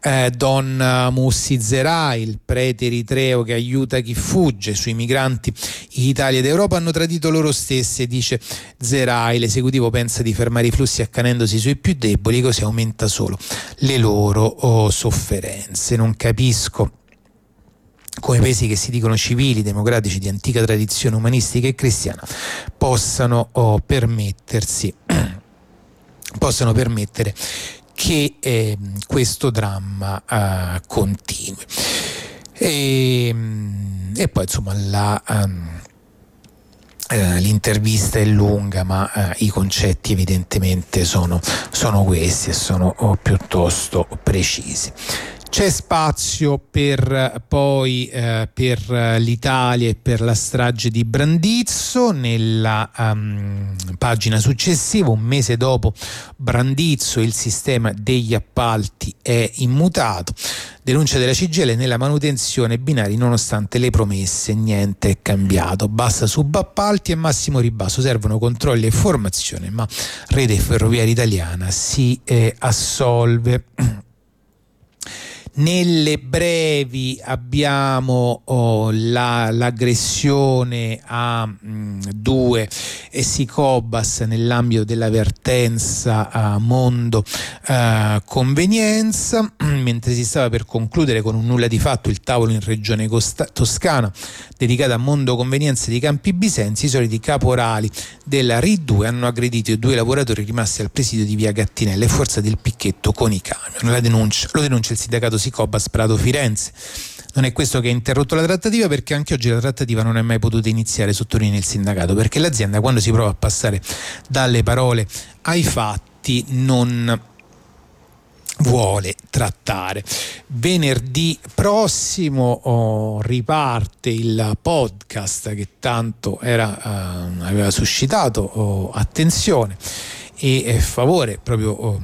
Don Mussi Zerai, il prete eritreo che aiuta chi fugge. Sui migranti Italia ed Europa hanno tradito loro stesse, dice Zerai. L'esecutivo pensa di fermare i flussi accanendosi sui più deboli, così aumenta solo le loro sofferenze. Non capisco come paesi che si dicono civili, democratici, di antica tradizione umanistica e cristiana possano permettere che questo dramma continui. E poi, insomma, l'intervista è lunga, ma i concetti evidentemente sono questi e sono piuttosto precisi. C'è spazio per l'Italia e per la strage di Brandizzo. Nella pagina successiva, un mese dopo Brandizzo, il sistema degli appalti è immutato. Denuncia della CGIL: nella manutenzione binari, nonostante le promesse, niente è cambiato. Basta subappalti e massimo ribasso, servono controlli e formazione, ma Rete Ferroviaria Italiana si assolve. Nelle brevi abbiamo l'aggressione a 2 Sicobas nell'ambito della vertenza Mondo Convenienza, mentre si stava per concludere con un nulla di fatto il tavolo in regione Toscana dedicato a Mondo Convenienza di Campi Bisenzio. I soliti caporali della RI2 hanno aggredito i 2 lavoratori rimasti al presidio di via Gattinella e forzato il picchetto con i camion. Lo denuncia il sindacato Sicobas Prato Firenze. Non è questo che ha interrotto la trattativa, perché anche oggi la trattativa non è mai potuta iniziare, sottolinea il sindacato, perché l'azienda, quando si prova a passare dalle parole ai fatti, non vuole trattare. Venerdì prossimo riparte il podcast che tanto aveva suscitato attenzione e favore, proprio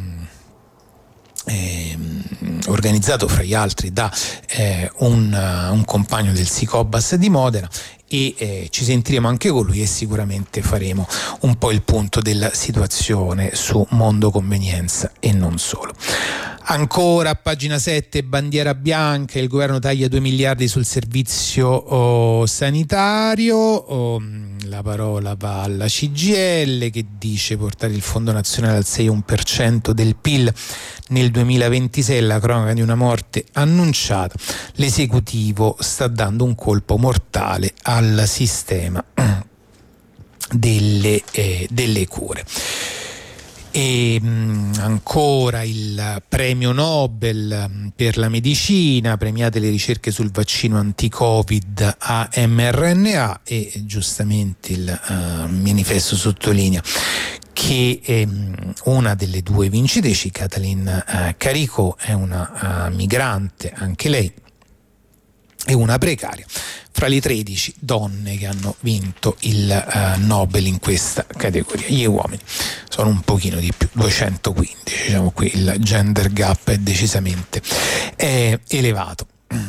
organizzato fra gli altri da un compagno del Sicobas di Modena, e ci sentiremo anche con lui e sicuramente faremo un po' il punto della situazione su Mondo Convenienza e non solo. Ancora a pagina 7, bandiera bianca, il governo taglia 2 miliardi sul servizio sanitario, la parola va alla CGIL che dice portare il fondo nazionale al 6,1% del PIL nel 2026, la cronaca di una morte annunciata. L'esecutivo sta dando un colpo mortale al sistema delle cure. E ancora il premio Nobel per la medicina, premiate le ricerche sul vaccino anti-Covid a mRNA, e giustamente il manifesto sottolinea che una delle due vincitrici, Kathleen Caricò, è una migrante, anche lei, e una precaria, fra le 13 donne che hanno vinto il Nobel in questa categoria. Gli uomini sono un pochino di più, 215, diciamo qui il gender gap è decisamente elevato.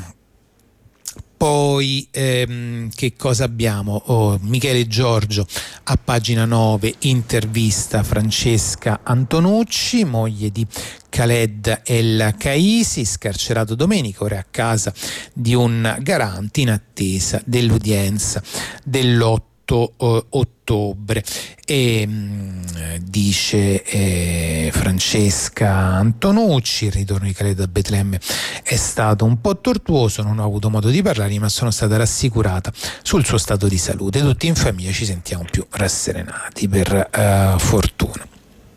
Poi che cosa abbiamo? Michele Giorgio a pagina 9 intervista Francesca Antonucci, moglie di Khaled El Kaisi, scarcerato domenica, ora è a casa di un garante in attesa dell'udienza dell'8 ottobre. E dice Francesca Antonucci, il ritorno di Khaled a Betlemme è stato un po' tortuoso, non ho avuto modo di parlare, ma sono stata rassicurata sul suo stato di salute. Tutti in famiglia ci sentiamo più rasserenati, per fortuna.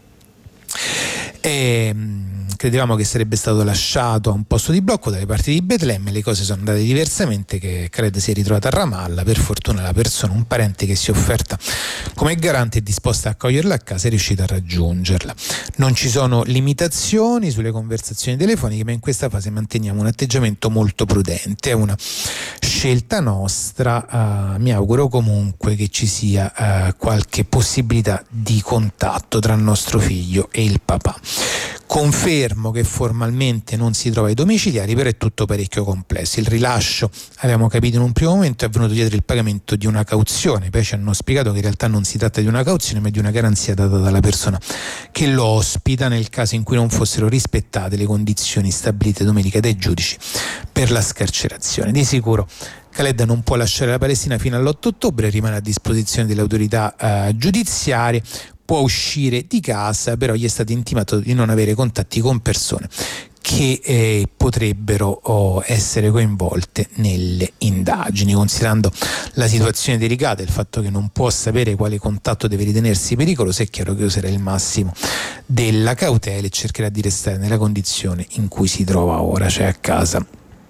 Credevamo che sarebbe stato lasciato a un posto di blocco dalle parti di Betlemme, le cose sono andate diversamente, che Khaled si è ritrovato a Ramallah. Per fortuna la persona, un parente che si è offerta come garante e disposta a accoglierla a casa, è riuscita a raggiungerla. Non ci sono limitazioni sulle conversazioni telefoniche, ma in questa fase manteniamo un atteggiamento molto prudente, è una scelta nostra. Mi auguro comunque che ci sia qualche possibilità di contatto tra nostro figlio e il papà. Confermo che formalmente non si trova ai domiciliari, però è tutto parecchio complesso. Il rilascio, avevamo capito in un primo momento, è avvenuto dietro il pagamento di una cauzione, poi ci hanno spiegato che in realtà non si tratta di una cauzione ma di una garanzia data dalla persona che lo ospita nel caso in cui non fossero rispettate le condizioni stabilite domenica dai giudici per la scarcerazione. Di sicuro Khaled non può lasciare la Palestina fino all'8 ottobre, rimane a disposizione delle autorità giudiziarie, può uscire di casa, però gli è stato intimato di non avere contatti con persone che potrebbero essere coinvolte nelle indagini. Considerando la situazione delicata e il fatto che non può sapere quale contatto deve ritenersi pericoloso, è chiaro che userà il massimo della cautela e cercherà di restare nella condizione in cui si trova ora, cioè a casa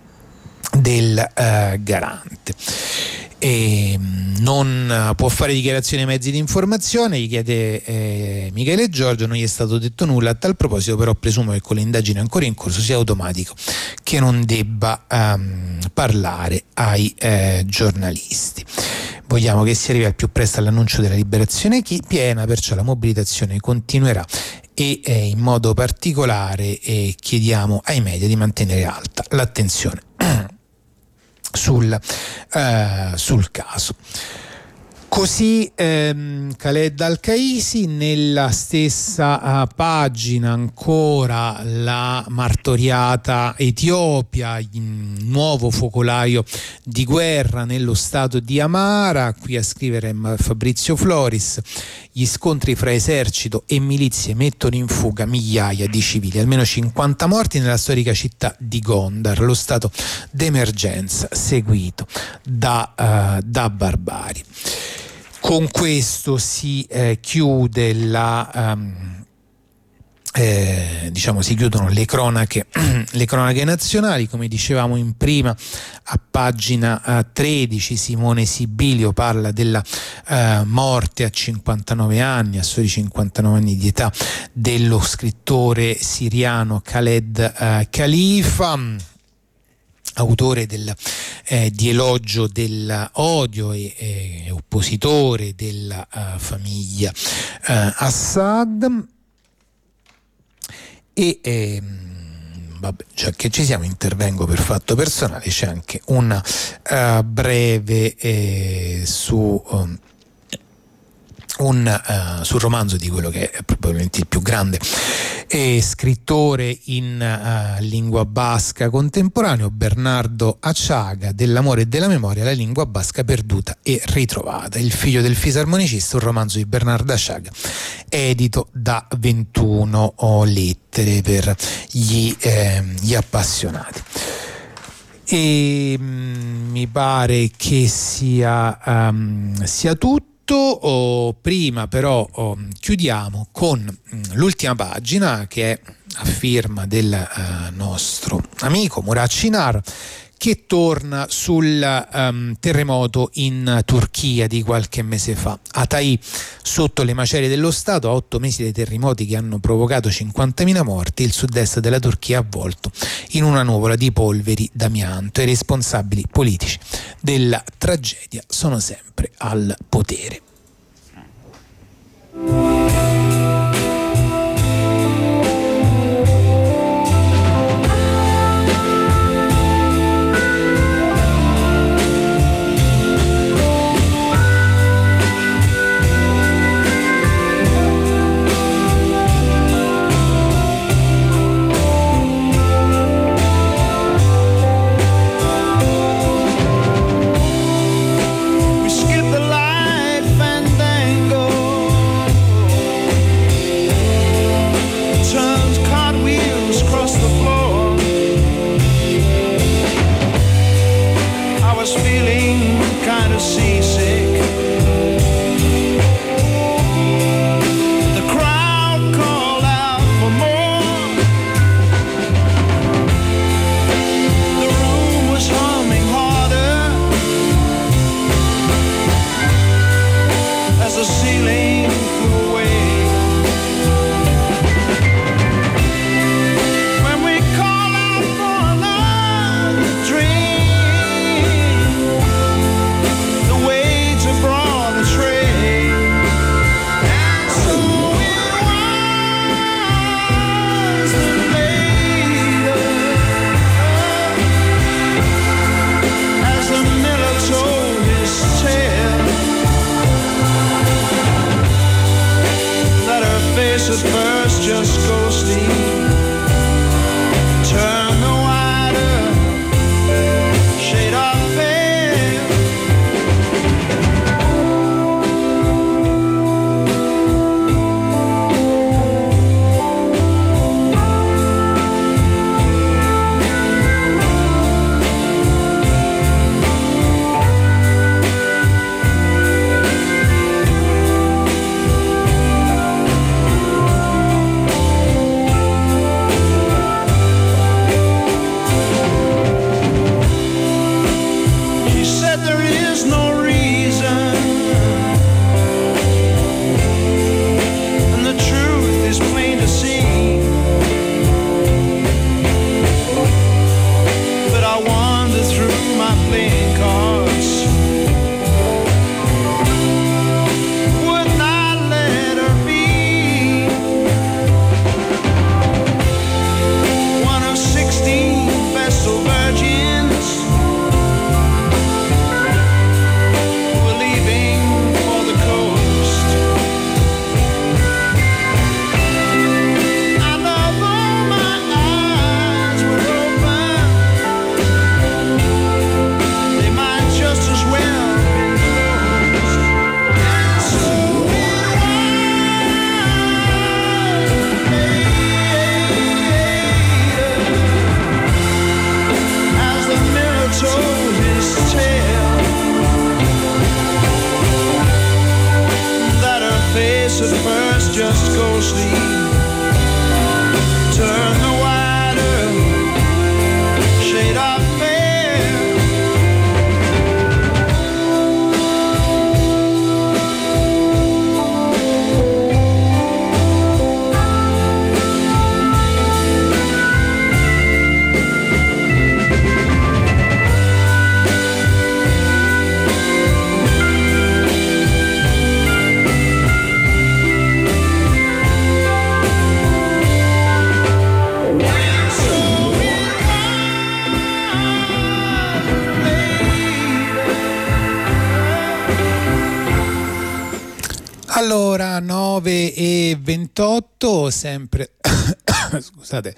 del garante. E non può fare dichiarazioni ai mezzi di informazione, gli chiede Michele Giorgio. Non gli è stato detto nulla a tal proposito, però presumo che con le indagini ancora in corso sia automatico che non debba parlare ai giornalisti. Vogliamo che si arrivi al più presto all'annuncio della liberazione piena, perciò la mobilitazione continuerà e in modo particolare chiediamo ai media di mantenere alta l'attenzione sul caso. Così Khaled Al-Kaisi. Nella stessa pagina ancora la martoriata Etiopia, nuovo focolaio di guerra nello stato di Amara. Qui a scrivere Fabrizio Floris: gli scontri fra esercito e milizie mettono in fuga migliaia di civili, almeno 50 morti nella storica città di Gondar, lo stato d'emergenza seguito da barbarie. Con questo si chiude la diciamo si chiudono le cronache nazionali. Come dicevamo in prima, a pagina 13 Simone Sibilio parla della morte a 59 anni, a soli 59 anni di età, dello scrittore siriano Khaled Khalifa, autore di Elogio dell'odio e oppositore della famiglia Assad. E vabbè, già che ci siamo, intervengo per fatto personale. C'è anche una breve sul romanzo di quello che è probabilmente il più grande scrittore in lingua basca contemporaneo, Bernardo Aciaga, dell'amore e della memoria, la lingua basca perduta e ritrovata. Il figlio del fisarmonicista, un romanzo di Bernardo Aciaga, edito da 21 lettere per gli appassionati. E mi pare che sia tutto. Prima però chiudiamo con l'ultima pagina, che è a firma del nostro amico Murat Çınar, che torna sul terremoto in Turchia di qualche mese fa. Hatay sotto le macerie dello Stato, a 8 mesi dai terremoti che hanno provocato 50.000 morti, il sud-est della Turchia avvolto in una nuvola di polveri d'amianto. I responsabili politici della tragedia sono sempre al potere. at first just go sleep. Allora, 9:28, sempre scusate,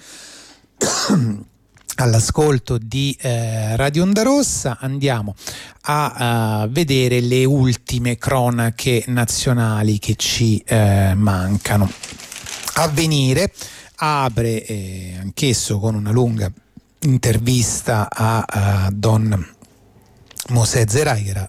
all'ascolto di Radio Onda Rossa. Andiamo a vedere le ultime cronache nazionali che ci mancano. Avvenire apre anch'esso con una lunga intervista a Don Mosè Zerai,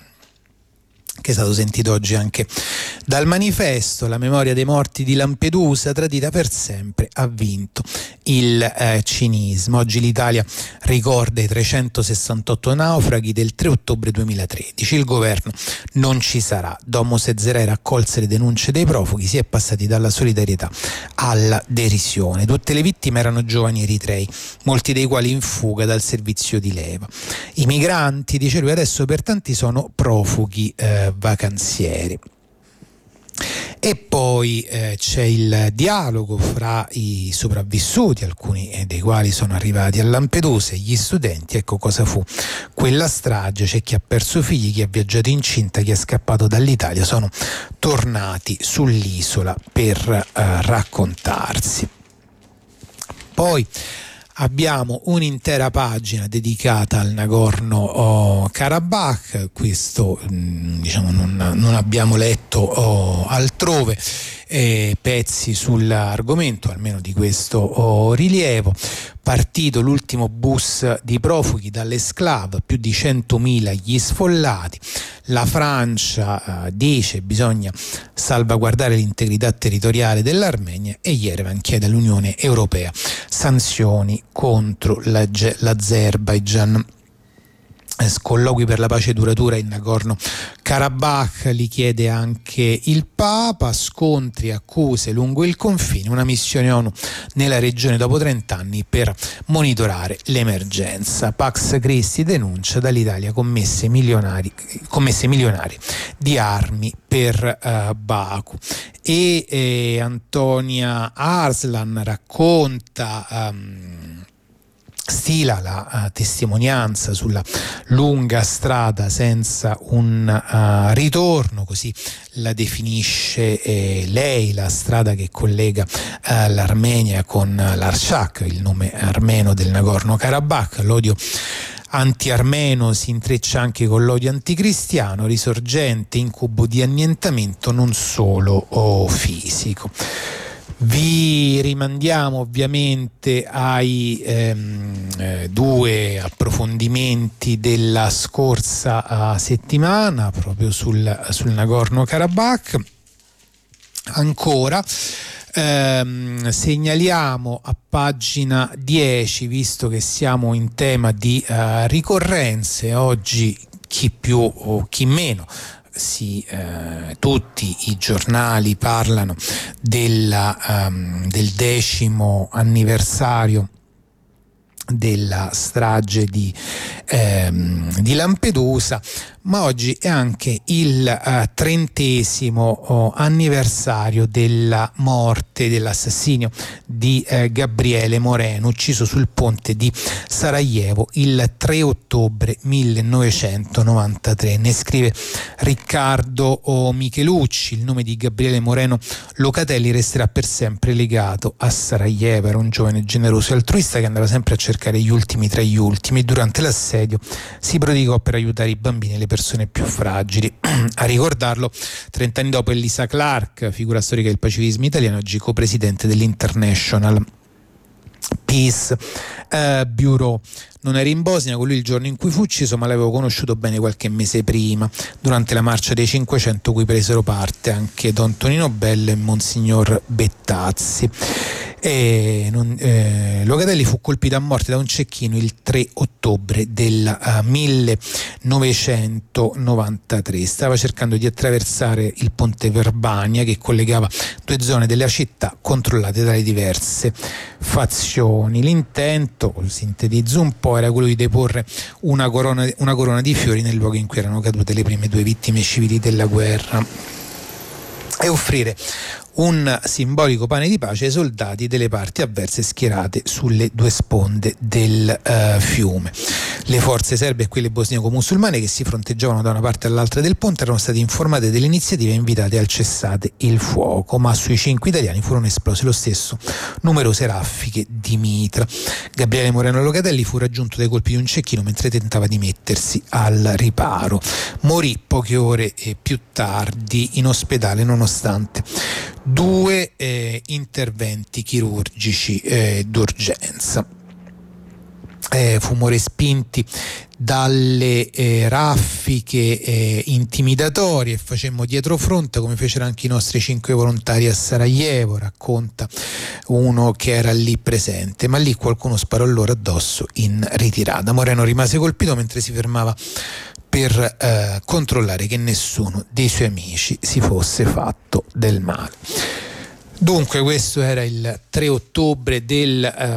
che è stato sentito oggi anche dal Manifesto. La memoria dei morti di Lampedusa, tradita per sempre, ha vinto il cinismo. Oggi l'Italia ricorda i 368 naufraghi del 3 ottobre 2013. Il governo non ci sarà. Don Mosè Zerai raccolse le denunce dei profughi, si è passati dalla solidarietà alla derisione. Tutte le vittime erano giovani eritrei, molti dei quali in fuga dal servizio di leva. I migranti, dice lui, adesso per tanti sono profughi vacanzieri. E poi c'è il dialogo fra i sopravvissuti, alcuni dei quali sono arrivati a Lampedusa, e gli studenti. Ecco cosa fu quella strage. C'è chi ha perso figli, chi ha viaggiato incinta, chi è scappato dall'Italia, sono tornati sull'isola per raccontarsi. Poi abbiamo un'intera pagina dedicata al Nagorno-Karabakh. Questo diciamo non abbiamo letto altrove pezzi sull'argomento, almeno di questo rilievo. Partito l'ultimo bus di profughi dall'Esclave, più di 100.000 gli sfollati. La Francia dice bisogna salvaguardare l'integrità territoriale dell'Armenia, e Yerevan chiede all'Unione Europea sanzioni contro l'Azerbaigian. Colloqui per la pace duratura in Nagorno-Karabakh li chiede anche il Papa. Scontri, accuse lungo il confine, una missione ONU nella regione dopo 30 anni per monitorare l'emergenza. Pax Christi denuncia dall'Italia commesse milionari di armi per Baku. E Antonia Arslan racconta stila la testimonianza sulla lunga strada senza un ritorno, così la definisce lei, la strada che collega l'Armenia con l'Artsakh, il nome armeno del Nagorno-Karabakh. L'odio anti-armeno si intreccia anche con l'odio anticristiano, risorgente incubo di annientamento non solo fisico. Vi rimandiamo ovviamente ai due approfondimenti della scorsa settimana proprio sul Nagorno-Karabakh. Ancora segnaliamo a pagina 10, visto che siamo in tema di ricorrenze, oggi chi più o chi meno, tutti i giornali parlano del 10° anniversario della strage di Lampedusa, ma oggi è anche il 30° anniversario della morte, dell'assassinio di Gabriele Moreno, ucciso sul ponte di Sarajevo il 3 ottobre 1993. Ne scrive Riccardo Michelucci. Il nome di Gabriele Moreno Locatelli resterà per sempre legato a Sarajevo. Era un giovane generoso e altruista che andava sempre a cercare gli ultimi tra gli ultimi, e durante l'assedio si prodigò per aiutare i bambini e le persone più fragili. A ricordarlo 30 anni dopo Elisa Clark, figura storica del pacifismo italiano, oggi copresidente dell'International Peace Bureau. Non ero in Bosnia con lui il giorno in cui fu ucciso, ma l'avevo conosciuto bene qualche mese prima, durante la marcia dei 500 cui presero parte anche Don Tonino Bello e Monsignor Bettazzi. Locatelli fu colpito a morte da un cecchino il 3 ottobre del 1993. Stava cercando di attraversare il ponte Verbania, che collegava due zone della città controllate dalle diverse fazioni. L'intento, sintetizzo un po', era quello di deporre una corona di fiori nel luogo in cui erano cadute le prime 2 vittime civili della guerra, e offrire un simbolico pane di pace ai soldati delle parti avverse schierate sulle 2 sponde del fiume. Le forze serbe e quelle bosniaco-musulmane che si fronteggiavano da una parte all'altra del ponte erano state informate delle iniziative invitate al cessate il fuoco, ma sui 5 italiani furono esplose lo stesso numerose raffiche di mitra. Gabriele Moreno Locatelli fu raggiunto dai colpi di un cecchino mentre tentava di mettersi al riparo. Morì poche ore più tardi in ospedale nonostante 2 interventi chirurgici d'urgenza. Fummo respinti dalle raffiche intimidatorie e facemmo dietrofront come fecero anche i nostri 5 volontari a Sarajevo, racconta uno che era lì presente, ma lì qualcuno sparò loro addosso in ritirata. Moreno rimase colpito mentre si fermava per controllare che nessuno dei suoi amici si fosse fatto del male. Dunque questo era il 3 ottobre del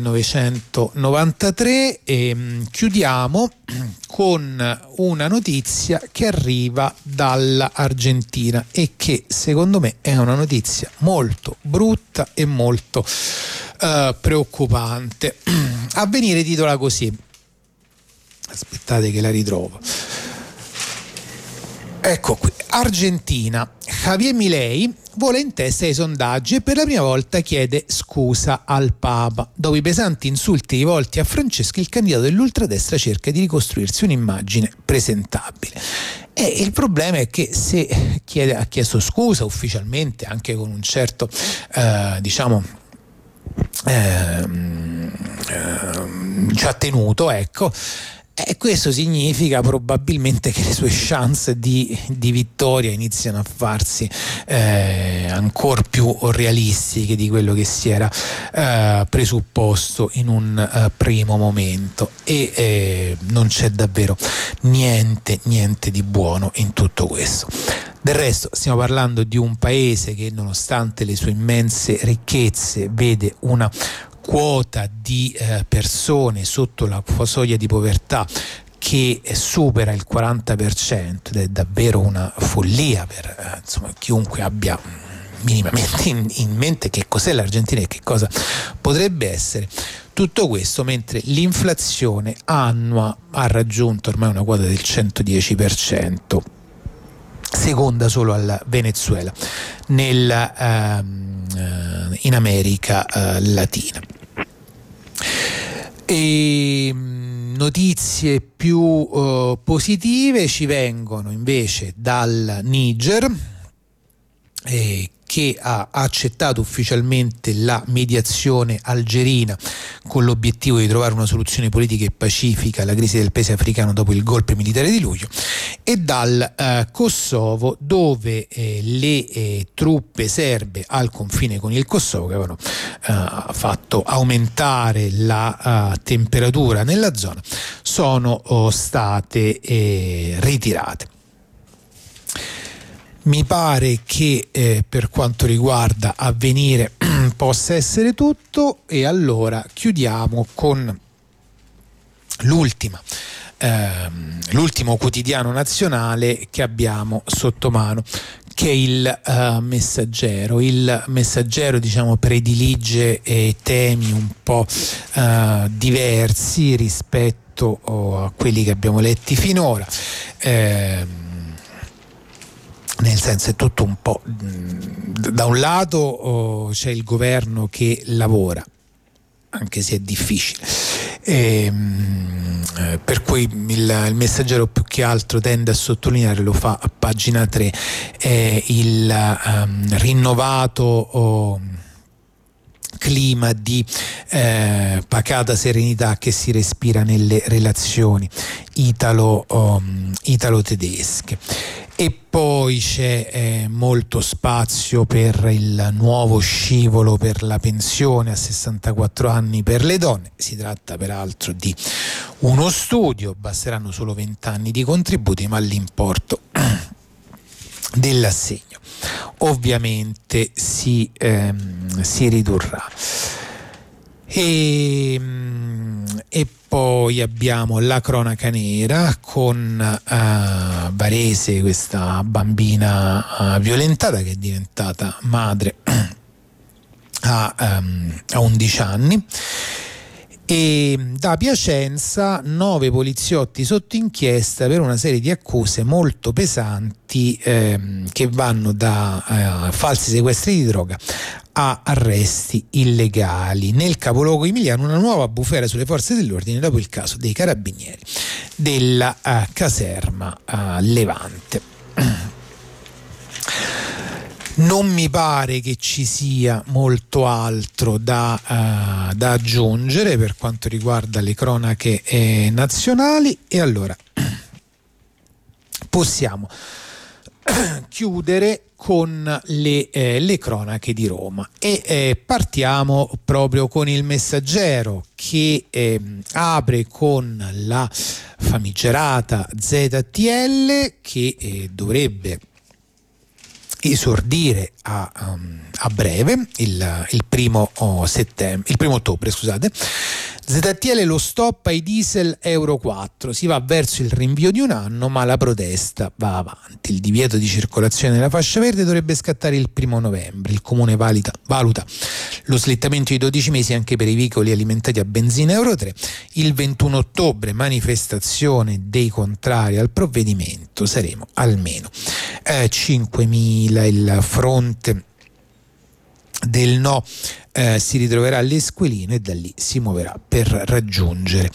1993 e chiudiamo con una notizia che arriva dall'Argentina e che secondo me è una notizia molto brutta e molto preoccupante. Avvenire titola così, aspettate che la ritrovo. Ecco qui, Argentina, Javier Milei vola in testa ai sondaggi e per la prima volta chiede scusa al Papa. Dopo i pesanti insulti rivolti a Francesco, il candidato dell'ultradestra cerca di ricostruirsi un'immagine presentabile. E il problema è che se ha chiesto scusa ufficialmente, anche con un certo ci ha tenuto, ecco. E questo significa probabilmente che le sue chance di vittoria iniziano a farsi ancora più realistiche di quello che si era presupposto in un primo momento, e non c'è davvero niente di buono in tutto questo. Del resto stiamo parlando di un paese che, nonostante le sue immense ricchezze, vede una quota di persone sotto la soglia di povertà che supera il 40%, ed è davvero una follia per chiunque abbia minimamente in mente che cos'è l'Argentina e che cosa potrebbe essere. Tutto questo mentre l'inflazione annua ha raggiunto ormai una quota del 110%, seconda solo al Venezuela in America Latina. E notizie più positive ci vengono invece dal Niger, che ha accettato ufficialmente la mediazione algerina con l'obiettivo di trovare una soluzione politica e pacifica alla crisi del paese africano dopo il golpe militare di luglio, e dal Kosovo, dove le truppe serbe al confine con il Kosovo, che avevano fatto aumentare la temperatura nella zona, sono state ritirate. Mi pare che per quanto riguarda Avvenire possa essere tutto, e allora chiudiamo con l'ultimo quotidiano nazionale che abbiamo sotto mano, che è il Messaggero. Il Messaggero, predilige temi un po' diversi rispetto a quelli che abbiamo letti finora. Nel senso, è tutto un po', da un lato c'è il governo che lavora, anche se è difficile, per cui il Messaggero più che altro tende a sottolineare, lo fa a pagina 3, il rinnovato clima di pacata serenità che si respira nelle relazioni italo-tedesche. E poi c'è molto spazio per il nuovo scivolo per la pensione a 64 anni per le donne. Si tratta peraltro di uno studio, basteranno solo 20 anni di contributi, ma l'importo dell'assegno ovviamente si ridurrà. E poi abbiamo la cronaca nera con Varese, questa bambina violentata che è diventata madre a 11 anni, E da Piacenza 9 poliziotti sotto inchiesta per una serie di accuse molto pesanti che vanno da falsi sequestri di droga a arresti illegali. Nel capoluogo emiliano una nuova bufera sulle forze dell'ordine dopo il caso dei carabinieri della caserma Levante. Non mi pare che ci sia molto altro da aggiungere per quanto riguarda le cronache nazionali, e allora possiamo chiudere con le cronache di Roma e partiamo proprio con il Messaggero, che apre con la famigerata ZTL che dovrebbe esordire a breve, il primo ottobre, scusate. ZTL, lo stop ai diesel Euro 4, si va verso il rinvio di un anno, ma la protesta va avanti. Il divieto di circolazione nella fascia verde dovrebbe scattare il 1 novembre. Il comune valuta lo slittamento di 12 mesi anche per i veicoli alimentati a benzina Euro 3. Il 21 ottobre manifestazione dei contrari al provvedimento, saremo almeno 5.000. Il fronte del no si ritroverà all'Esquilino e da lì si muoverà per raggiungere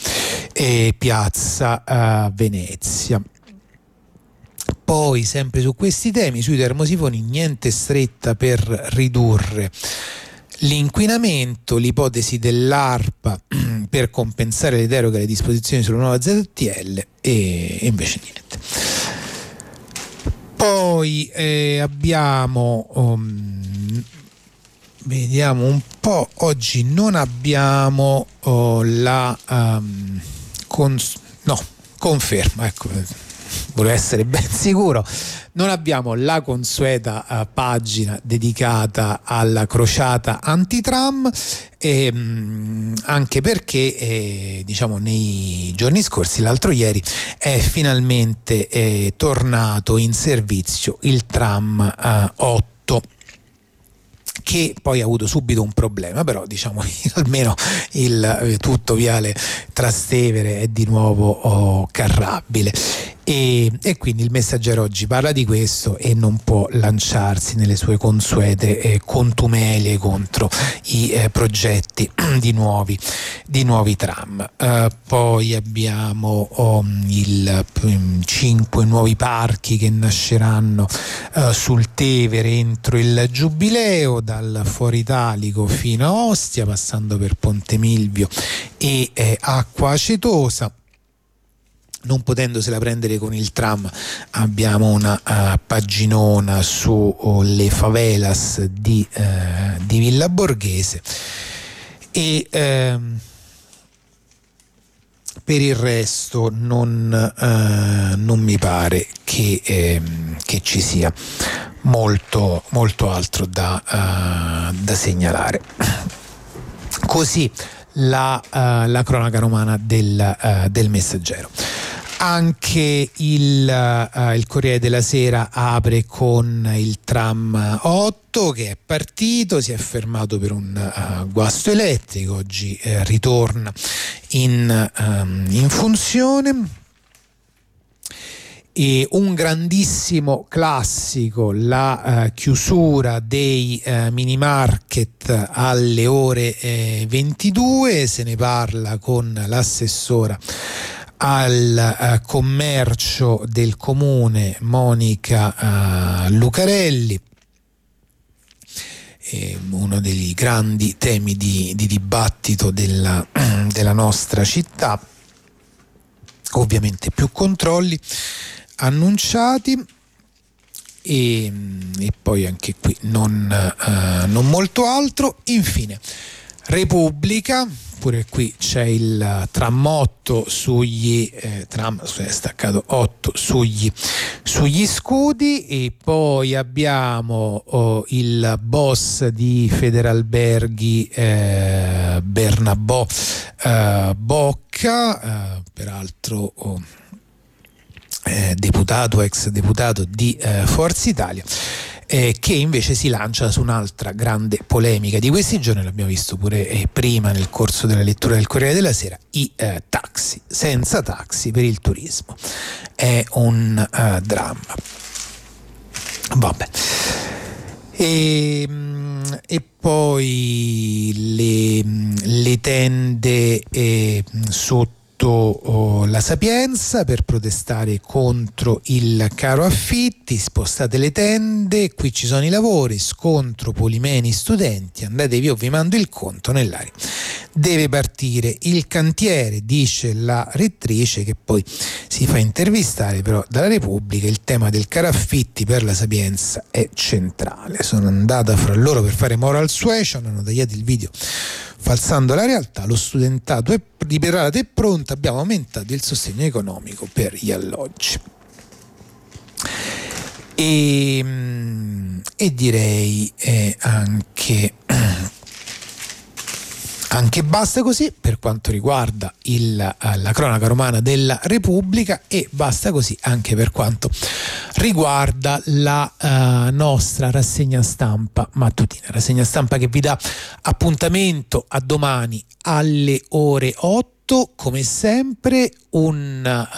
piazza Venezia. Poi, sempre su questi temi, sui termosifoni niente stretta per ridurre l'inquinamento, l'ipotesi dell'ARPA per compensare le deroghe alle disposizioni sulla nuova ZTL e invece niente. Poi abbiamo vediamo un po', oggi non abbiamo conferma, ecco, volevo essere ben sicuro, non abbiamo la consueta pagina dedicata alla crociata anti-tram, anche perché diciamo nei giorni scorsi, l'altro ieri, è finalmente tornato in servizio il tram 8, che poi ha avuto subito un problema, però diciamo almeno il tutto viale Trastevere è di nuovo carrabile, e quindi il Messaggero oggi parla di questo e non può lanciarsi nelle sue consuete contumelie contro i progetti di nuovi tram. Poi abbiamo 5 nuovi parchi che nasceranno sul Tevere entro il Giubileo, dal Foro Italico fino a Ostia, passando per Ponte Milvio e Acqua Acetosa. Non potendosela prendere con il tram, abbiamo una paginona sulle favelas di Villa Borghese, e per il resto non mi pare che ci sia molto altro da segnalare. Così la cronaca romana del Messaggero. Anche il Corriere della Sera apre con il tram 8 che è partito, si è fermato per un guasto elettrico, oggi ritorna in funzione. E un grandissimo classico, la chiusura dei mini market alle ore 22, se ne parla con l'assessora al commercio del comune Monica Lucarelli. Uno dei grandi temi di dibattito della nostra città. Ovviamente più controlli annunciati e poi anche qui non molto altro. Infine Repubblica, pure qui c'è il tram 8 staccato 8 sugli scudi, e poi abbiamo il boss di Federalberghi Bernabò Bocca, peraltro ex deputato di Forza Italia, che invece si lancia su un'altra grande polemica di questi giorni, l'abbiamo visto pure prima nel corso della lettura del Corriere della Sera, i taxi, senza taxi per il turismo. È un dramma. Vabbè. E poi le tende sotto la Sapienza per protestare contro il caro affitti, spostate le tende, qui ci sono i lavori, scontro Polimeni studenti, andatevi o vi mando il conto nell'aria. Deve partire il cantiere, dice la rettrice, che poi si fa intervistare però dalla Repubblica. Il tema del caro affitti per la Sapienza è centrale. Sono andata fra loro per fare moral suasion, hanno tagliato il video falsando la realtà, lo studentato è liberato e pronto, abbiamo aumentato il sostegno economico per gli alloggi. E direi anche basta così per quanto riguarda la cronaca romana della Repubblica, e basta così anche per quanto riguarda la nostra rassegna stampa mattutina, rassegna stampa che vi dà appuntamento a domani alle ore 8, come sempre un